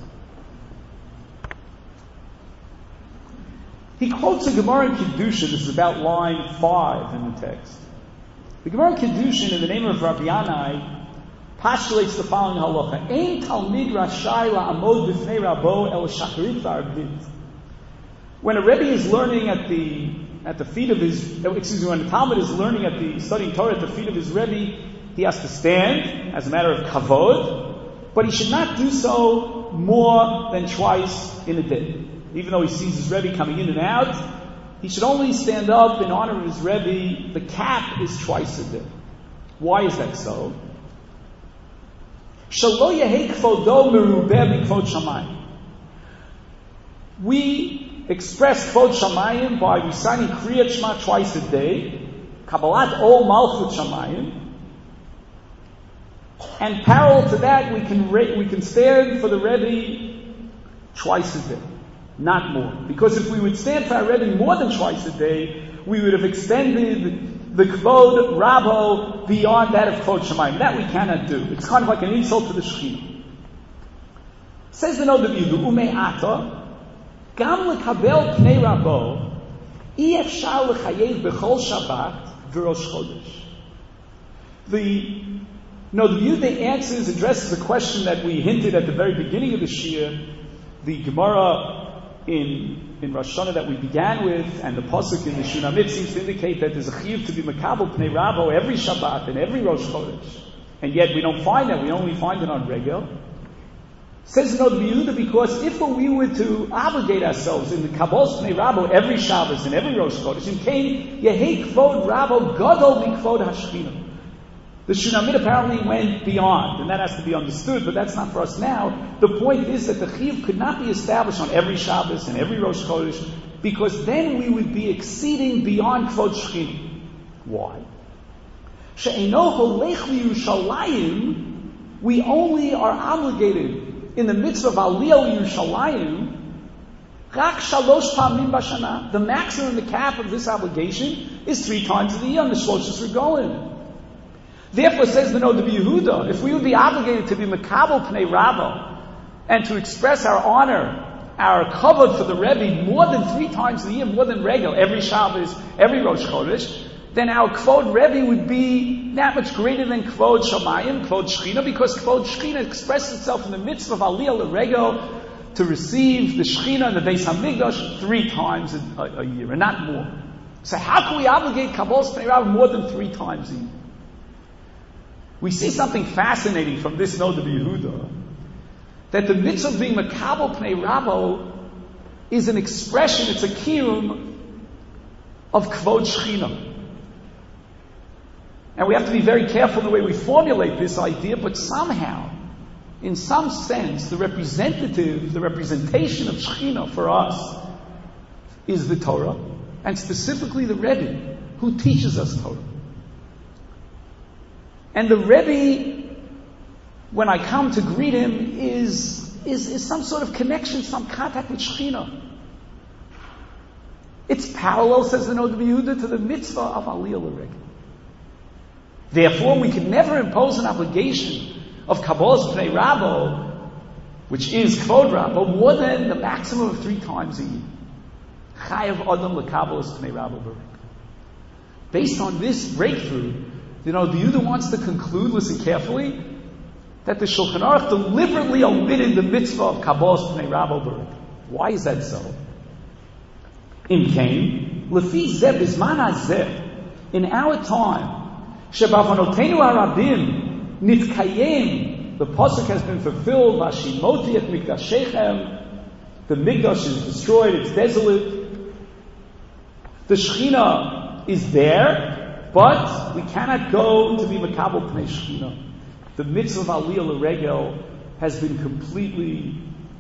He quotes a Gemara in Kiddushin. This is about line 5 in the text. The Gemara in Kiddushin, in the name of Rabbi Yanai, postulates the following halacha: Ein talmid rashai la'amod b'fnei rabo el shacharit v'arvit. When a Rebbe is learning at the feet of his, when the Talmud is learning studying Torah at the feet of his Rebbe, he has to stand as a matter of kavod, but he should not do so more than twice in a day. Even though he sees his Rebbe coming in and out, he should only stand up in honor of his Rebbe. The cap is twice a day. Why is that so? We express Kvod Shamayim by reciting Kriyat Shema twice a day, Kabbalat Ol Malchut Shamayim, and parallel to that, we can stand for the Rebbe twice a day, not more. Because if we would stand for our Rebbe more than twice a day, we would have extended the Kvod Rabbo beyond that of Kvod Shamayim. That we cannot do. It's kind of like an insult to the Shechina. Says the Noda B'Yehuda, Umei Ata, Gam lekabel pnei Rabbo, I efshar lechayev b'chol Shabbat v'Rosh Chodesh. The Noda B'Yehuda addresses a question that we hinted at the very beginning of the Shir. The Gemara in Rosh Hashanah that we began with, and the pasuk in the Shunamit seems to indicate that there's a chiyuv to be makabel pnei Rabbo every Shabbat and every Rosh Chodesh, and yet we don't find that. We only find it on Regel. Says the Noda B'Yehuda, because if we were to obligate ourselves in the Kabbalas Pnei Rabbo every Shabbos and every Rosh Chodesh, in Kain Yehei Kvod Rabbo Gadol Mikvod Hashchina. The Shunamit apparently went beyond, and that has to be understood, but that's not for us now. The point is that the Chiyuv could not be established on every Shabbos and every Rosh Chodesh, because then we would be exceeding beyond Kvod Shechina. Why? She'eino holech liyushalayim, we only are obligated in the mitzvah of Aliyah Yerushalayim, Rak shalosh pamim b'shana. The maximum, the cap of this obligation is 3 times a year on the Shloshis Regalim. Therefore, says the Noda B'Yehuda, if we would be obligated to be Makabel Pnei Rabbo and to express our honor, our kavod for the Rebbe more than 3 times a year, more than Regel, every Shabbos, every Rosh Chodesh, then our Kvod Rebbe would be that much greater than Kvod Shamayim, Kvod Shechina, because Kvod Shechina expresses itself in the mitzvah of Aliyah L'Regel to receive the Shechina and the Beis HaMikdash 3 times a year, and not more. So how can we obligate Kabbalas Pnei Rabbo more than 3 times a year? We see something fascinating from this Noda B'Yehuda, that the mitzvah of being Makabel Pnei Rabbo is an expression, it's a kiyum of Kvod Shechina. And we have to be very careful in the way we formulate this idea, but somehow, in some sense, the representation of Shechina for us is the Torah, and specifically the Rebbe, who teaches us Torah. And the Rebbe, when I come to greet him, is some sort of connection, some contact with Shechina. It's parallel, says the Noda B'Yehuda, to the mitzvah of Aliyah L'Regel. Therefore, we can never impose an obligation of Kabbalas Pnei Rabo, which is Kvod Rabo, more than the maximum of 3 times a year. Chayav Adam L'Kabbalas Pnei Rabo B'Regel. Based on this breakthrough, the Yehuda wants to conclude, listen carefully, that the Shulchan Aruch deliberately omitted the mitzvah of Kabbalas Pnei Rabo B'Regel. Why is that so? In Cain, Lefi Zeh Bizman Hazeh, in our time, Shebavonotenu Harabim Nitkayem, the pasuk has been fulfilled. Vashimoti et Mikdashechem, the Mikdash is destroyed; it's desolate. The Shechina is there, but we cannot go to be Makabel Pnei Shechina. The mitzvah of Aliyah L'Regel has been completely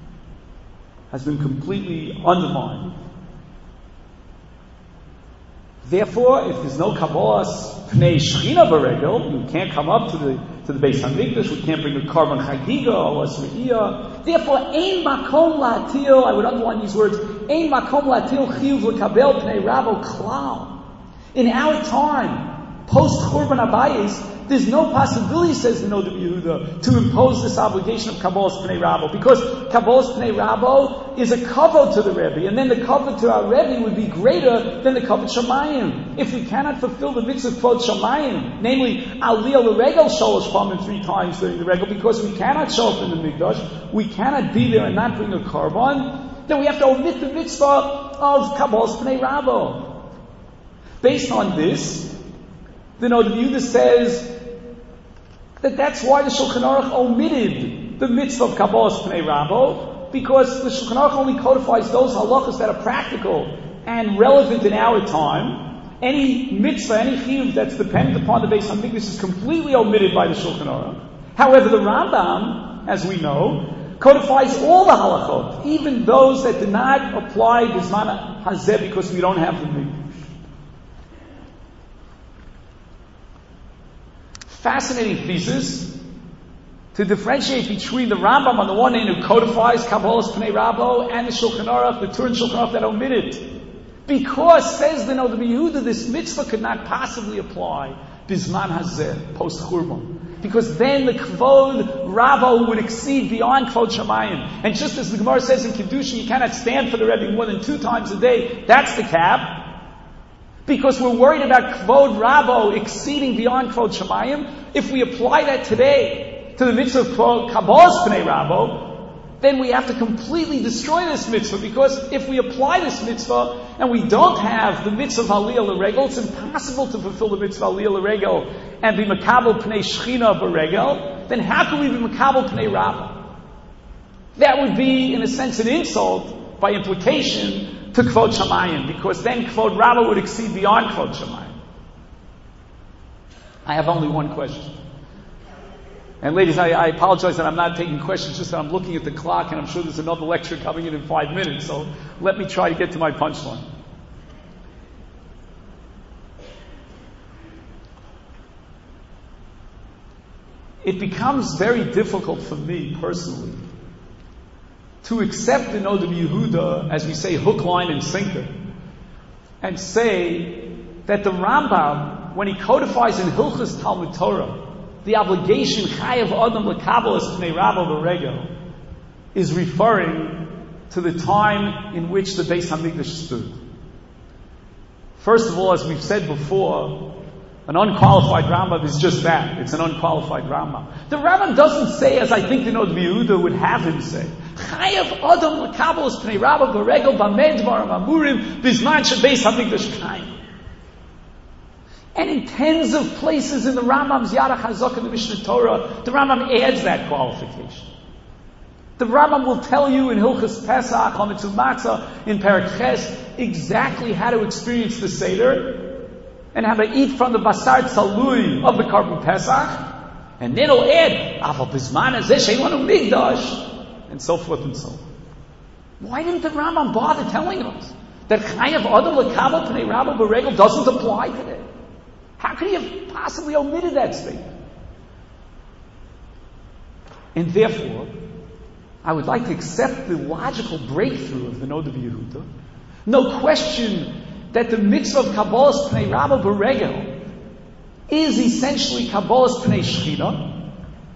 undermined. Therefore, if there's no Kabbalas Pnei Shechina B'Regel, you can't come up to the Beis Hamikdash. We can't bring a Karban Chagiga or Asriya. Therefore, Ein Makom La'atil, I would underline these words, Ein Makom La'atil Chiyuv L'Kabel Pnei Rabo Klal. In our time, post Churban Abayis, there's no possibility, says the Noda B'Yehuda, to impose this obligation of Kabbalas Pnei Rabo, because Kabbalas Pnei Rabo is a kavod to the Rebbe, and then the kavod to our Rebbe would be greater than the kavod Shamayim. If we cannot fulfill the mitzvah of Kvod Shamayim, namely Aliyah L'Regel Sholosh Pamim 3 times during the Regel, because we cannot show up in the Mikdash, we cannot be there and not bring a Karban, then we have to omit the mitzvah of Kabbalas Pnei Rabo. Based on this, the Noda B'Yehuda says that that's why the Shulchan Aruch omitted the mitzvah of Kabbalas Pnei Rabo, because the Shulchan Aruch only codifies those halachas that are practical and relevant in our time. Any mitzvah, any chiyuv that's dependent upon the Beis Hamikdash is completely omitted by the Shulchan Aruch. However, the Rambam, as we know, codifies all the halachot, even those that do not apply Bizman Hazeh because we don't have the Mikdash. Fascinating thesis to differentiate between the Rambam on the one hand who codifies Kabbalas Pnei Rabo and the Shulchan Aruch, the Tur and Shulchan Aruch that omit it. Because, says the Noda B'Yehuda, this mitzvah could not possibly apply Bizman Hazeh, post Churban. Because then the Kvod Rabo would exceed beyond Kvod Shamayim. And just as the Gemara says in Kiddushin, you cannot stand for the Rebbe more than 2 times a day, that's the cap. Because we're worried about Kvod Rabo exceeding beyond Kvod Shamayim. If we apply that today to the mitzvah of Kabbalas Pnei Rabo, then we have to completely destroy this mitzvah, because if we apply this mitzvah and we don't have the mitzvah of Aliyah L'Regel, it's impossible to fulfill the mitzvah of Aliyah L'Regel and be Makabel Pnei Shechina B'Regel. Then how can we be Makabel Pnei Rabo? That would be, in a sense, an insult by implication to Kvod Shamayim, because then Kvod Rabo would exceed beyond Kvod Shamayim. I have only one question. And ladies, I apologize that I'm not taking questions, just that I'm looking at the clock and I'm sure there's another lecture coming in 5 minutes, so let me try to get to my punchline. It becomes very difficult for me personally to accept the Noda B'Yehuda, as we say, hook, line, and sinker, and say that the Rambam, when he codifies in Hilchos Talmud Torah the obligation Chayav Adam L'Kabbalas Pnei Rabo B'Regel, is referring to the time in which the Beis Hamikdash stood. First of all, as we've said before, an unqualified Rambam is just that. It's an unqualified Rambam. The Rambam doesn't say, as I think the Noda B'Yehuda would have him say, Chayav Adam L'Kabbalas Pnei Rabo B'Regel B'Mei Dvarim Amurim B'Zman Shebeis Hamikdash Kayim. And in tens of places in the Rambam's Yarach HaZok in the Mishnah Torah, the Rambam adds that qualification. The Rambam will tell you in Hilchos Pesach, Chametzu Matzah, in Perek Ches, exactly how to experience the Seder, and how to eat from the Basar Tzalui of the Karban Pesach, and then he'll add, Aval Bizman Hazeh She'ein Lanu Mikdash, and so forth and so on. Why didn't the Rambam bother telling us that Chayav Adam L'Kabel Pnei Rabo B'Regel doesn't apply today? How could he have possibly omitted that statement? And therefore, I would like to accept the logical breakthrough of the Noda B'Yehuda. No question that the mitzvah of Kabbalas Pnei Rabba B'Regel is essentially Kabbalas Pnei Shechina.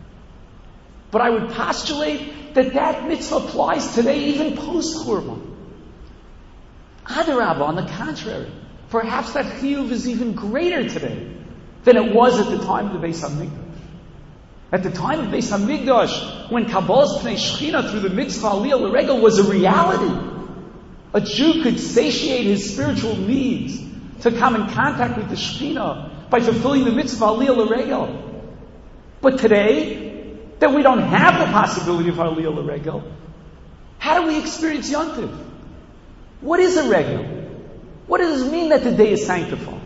But I would postulate that that mitzvah applies today even post-Churban. Adarabba, on the contrary, perhaps that chiyuv is even greater today than it was at the time of the Beis HaMikdash. At the time of Beis HaMikdash, when Kabbalas Pnei Shechina through the mitzvah Aliyah L'Regel was a reality, a Jew could satiate his spiritual needs to come in contact with the Shechina by fulfilling the mitzvah Aliyah L'Regel. But today, that we don't have the possibility of Aliyah L'Regel, how do we experience Yontiv? What is a regel? What does it mean that the day is sanctified?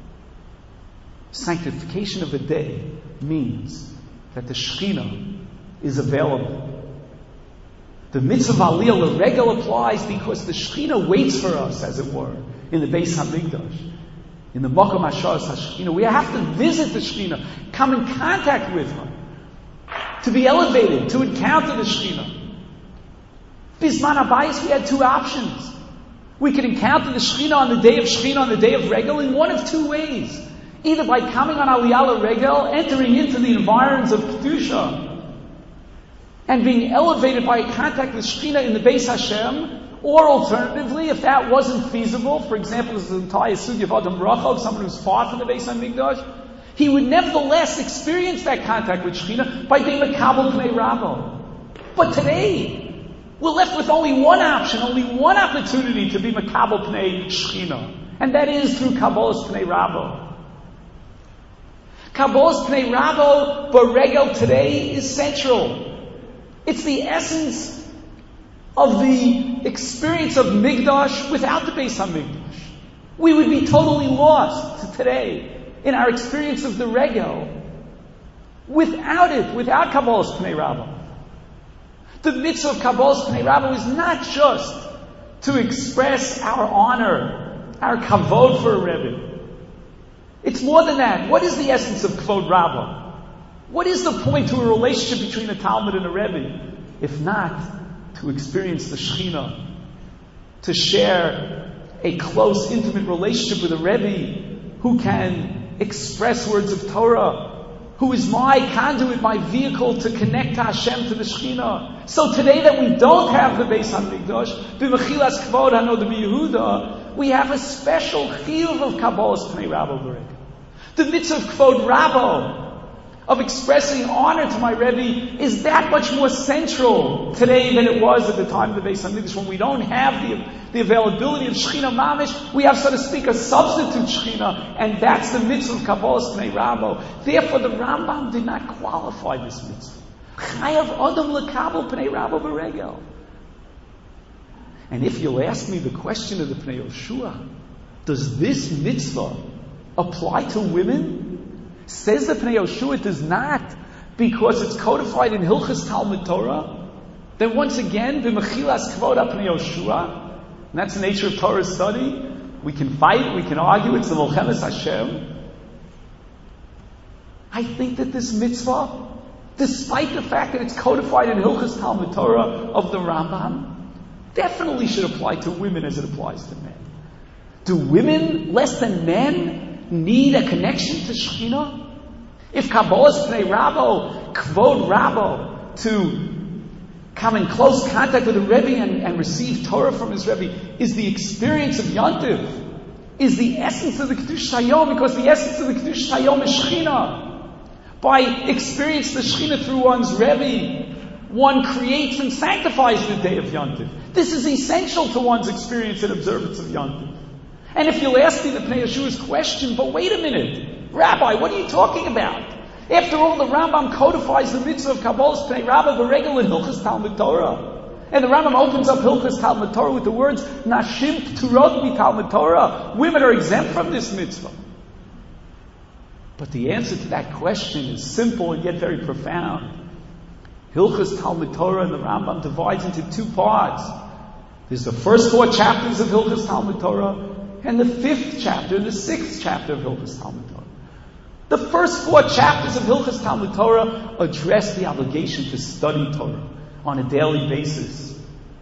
Sanctification of a day means that the Shekhinah is available. The mitzvah of Aliyah L'Regel applies because the Shekhinah waits for us, as it were, in the Beis HaMikdash, in the Makom Hasharas HaShekhinah. We have to visit the Shekhinah, come in contact with her, to be elevated, to encounter the Shekhinah. Bisman Habayis, we had two options. We could encounter the Shekhinah on the day of Shekhinah, on the day of Regel, in one of two ways. Either by coming on Aliyah L'Regel, entering into the environs of Kedusha, and being elevated by contact with Shekhinah in the Beis Hashem, or alternatively, if that wasn't feasible, for example, this is the entire sugya of Adam Bracha, someone who's far from the Beis HaMikdash, he would nevertheless experience that contact with Shekhinah by being a Kabbalah Pnei Rabba. But today, we're left with only one option, only one opportunity to be Makabel Pnei Shechina, and that is through Kabbalas Pnei Rabba. Kabbalas Pnei Rabba B'Regel today is central. It's the essence of the experience of Migdash without the Beis HaMikdash. We would be totally lost today in our experience of the Regel without it, without Kabbalas Pnei Rabba. The mitzvah of Kabbalas Pnei Rabba is not just to express our honor, our kavod for a Rebbe. It's more than that. What is the essence of Kvod Rabba? What is the point to a relationship between a Talmud and a Rebbe? If not to experience the Shekhinah, to share a close, intimate relationship with a Rebbe who can express words of Torah, who is my conduit, my vehicle to connect to Hashem, to the Shekhinah. So today that we don't have the Beis HaMikdash, b'mechilas kvod hanoda b'Yehuda, we have a special chiyuv of Kabbalas Pnei Rabba B'Regel. The mitzvah of Kvod Rabba, of expressing honor to my Rebbe, is that much more central today than it was at the time of the Beis HaMikdash, when we don't have the availability of Shekhinah Mamish. We have, so to speak, a substitute Shekhinah, and that's the mitzvah of Kabbalas Pnei Rabba. Therefore, the Rambam did not qualify this mitzvah. Chayav Adam L'Kabel Pnei Rabba B'Regel. And if you'll ask me the question of the Pnei Yoshua, does this mitzvah apply to women? Says the Pnei Yoshua it does not, because it's codified in Hilchas Talmud Torah. Then once again, b'mechilas kvod Pnei Yoshua, and that's the nature of Torah study. We can fight, we can argue, it's the Molchemes Hashem. I think that this mitzvah, despite the fact that it's codified in Hilchas Talmud Torah of the Rambam, definitely should apply to women as it applies to men. Do women, less than men, need a connection to Shekhinah? If Kabbalas Pnei Rabba, Kvod Rabba, to come in close contact with a Rebbe and receive Torah from his Rebbe, is the experience of Yontiv, is the essence of the Kedush Hayom, because the essence of the Kedush Hayom is Shekhinah. By experience the Shekhinah through one's Rebbe, one creates and sanctifies the day of Yontiv. This is essential to one's experience and observance of Yontiv. And if you'll ask me the Pnei Yeshua's question, but wait a minute, Rabbi, what are you talking about? After all, the Rambam codifies the mitzvah of Kabbalas Pnei Rabba B'Regel in Hilchas Talmud Torah. And the Rambam opens up Hilchas Talmud Torah with the words, Nashim Pturot Mi-Talmud Torah. Women are exempt from this mitzvah. But the answer to that question is simple and yet very profound. Hilchas Talmud Torah and the Rambam divides into two parts. There's the first 4 chapters of Hilchas Talmud Torah, and the 5th chapter, the 6th chapter of Hilchas Talmud Torah. The first 4 chapters of Hilchos Talmud Torah address the obligation to study Torah on a daily basis.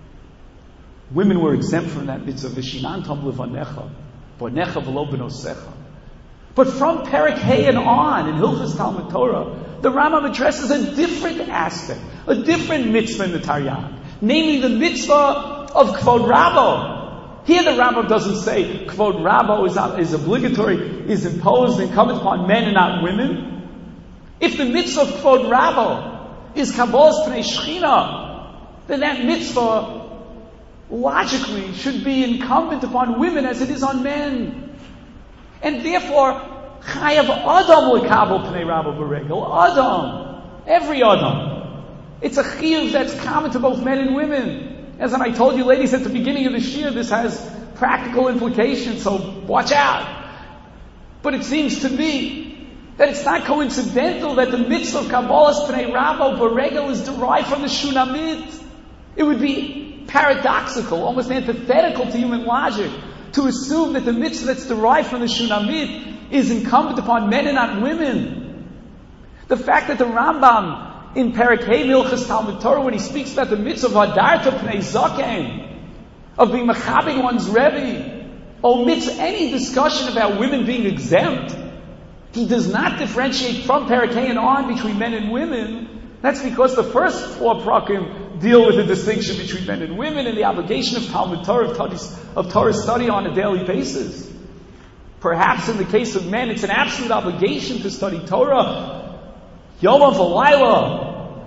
Women were exempt from that mitzvah. V'shinantam levanecha, bonecha v'lo benosecha. But from Perek Hey and on in Hilchos Talmud Torah, the Rambam addresses a different aspect, a different mitzvah in the Taryag, namely the mitzvah of Kvod Rabbo. Here the Rambam doesn't say Kvod Rabbo is obligatory, is imposed, incumbent upon men and not women. If the mitzvah of Kvod Rabbo is Kabbalas Pnei Shechina, then that mitzvah logically should be incumbent upon women as it is on men. And therefore, Chayav Adam lekabel Pnei Rabbo b'regel. Adam. Every Adam. It's a chiyuv that's common to both men and women. As I told you ladies at the beginning of the shir, this has practical implications, so watch out. But it seems to me that it's not coincidental that the mitzvah of Kabbalas Pnei Rabbo b'regel is derived from the Shunamit. It would be paradoxical, almost antithetical to human logic, to assume that the mitzvah that's derived from the Shunamit is incumbent upon men and not women. The fact that the Rambam in Perek Hey Hilchos Talmud Torah, when he speaks about the mitzvah of Hadarta Pnei Zaken, of being mechabing one's Rebbe, omits any discussion about women being exempt. He does not differentiate from Perek Hey and on between men and women. That's because the first 4 prakim deal with the distinction between men and women and the obligation of Talmud Torah, of Torah study on a daily basis. Perhaps in the case of men, it's an absolute obligation to study Torah, Yom v'Layla.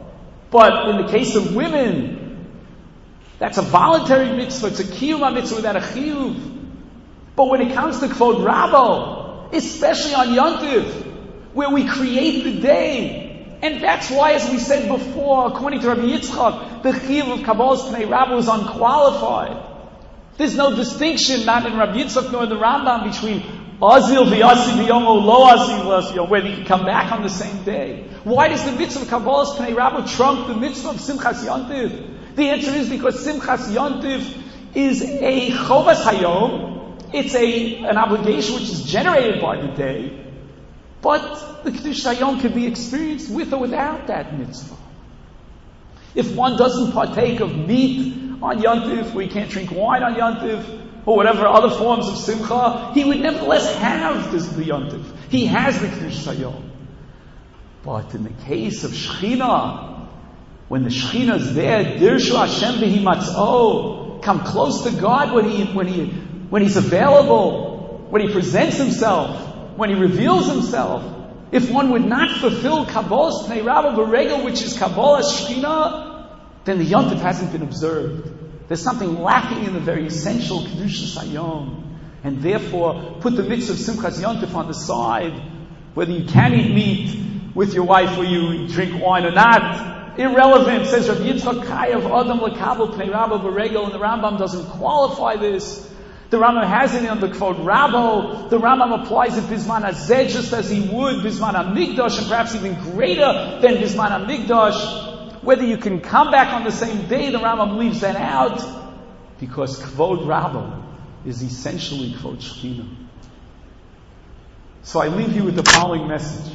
But in the case of women, that's a voluntary mitzvah. It's a kiyum mitzvah without a chiyuv. But when it comes to Kvod Rabbo, especially on Yontiv, where we create the day, and that's why, as we said before, according to Rabbi Yitzchak, the chiyuv of Kabbalas Pnei Rabbo is unqualified. There's no distinction, not in Rabbi Yitzchak nor in the Rambam, between Azil v'yasi v'yomo lo azil v'yasi, whether you can come back on the same day. Why does the mitzvah of Kabbalas Pnei Rabbo trump the mitzvah of Simchas Yontiv? The answer is because Simchas Yontiv is a Chovas Hayom. It's an obligation which is generated by the day. But the Kiddush Hayom can be experienced with or without that mitzvah. If one doesn't partake of meat on Yontiv, or he can't drink wine on Yontiv, or whatever other forms of simcha, he would nevertheless have the Yontiv. He has the Kiddush Hayom. But in the case of Shechina, when the Shechina is there, Dirshu Hashem v'hi matz'o, come close to God when he's available, when he presents himself, when he reveals himself. If one would not fulfill Kabbalas Pnei Rabbo b'regel, which is Kabbalas Shechina, then the Yontiv hasn't been observed. There's something lacking in the very essential Kedushas Hayom. And therefore, put the mitzvah of Simchas Yontif on the side. Whether you can eat meat with your wife or you drink wine or not, irrelevant. Says Rabbi Yitzchak, Chayav Adam lekabel Pnei Rabbo b'regel, and the Rambam doesn't qualify this. The Rambam has it on the Kvod Rabbo. The Rambam applies it Bisman HaZeh just as he would Bisman HaMikdash, and perhaps even greater than Bisman HaMikdash. Whether you can come back on the same day, the Rambam leaves that out, because Kvod Rabbo is essentially Kvod Shechina. So I leave you with the following message.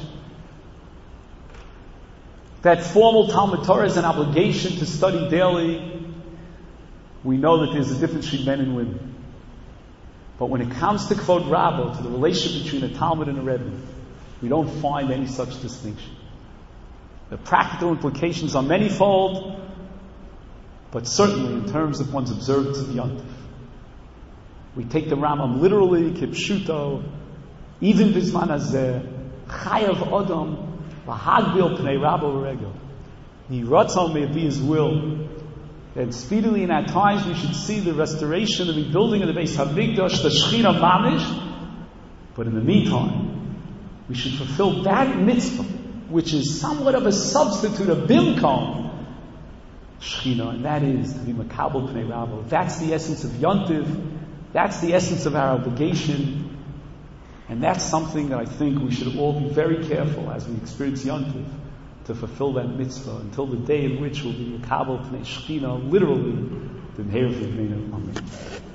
That formal Talmud Torah is an obligation to study daily. We know that there's a difference between men and women. But when it comes to Kvod Rabbo, to the relationship between a Talmud and a Rebbe, we don't find any such distinction. The practical implications are manifold, but certainly in terms of one's observance of Yontif. We take the Rambam literally, kipshuto, even Bisman HaZeh, Chayav Adam, V'hagbil Pnei Rabbo Regel. Yiratzon may be His will. And speedily in our times we should see the restoration, the rebuilding of the Beis HaMikdash, the Shechina Mamish. But in the meantime, we should fulfill that mitzvah, which is somewhat of a substitute of Bimkom Shechina, and that is to be Makabel Pnei Rabbo. That's the essence of Yontiv. That's the essence of our obligation. And that's something that I think we should all be very careful as we experience Yontiv to fulfill that mitzvah until the day in which we'll be Makabel Pnei Shechina, literally, the Meir V'Meinu. Amen.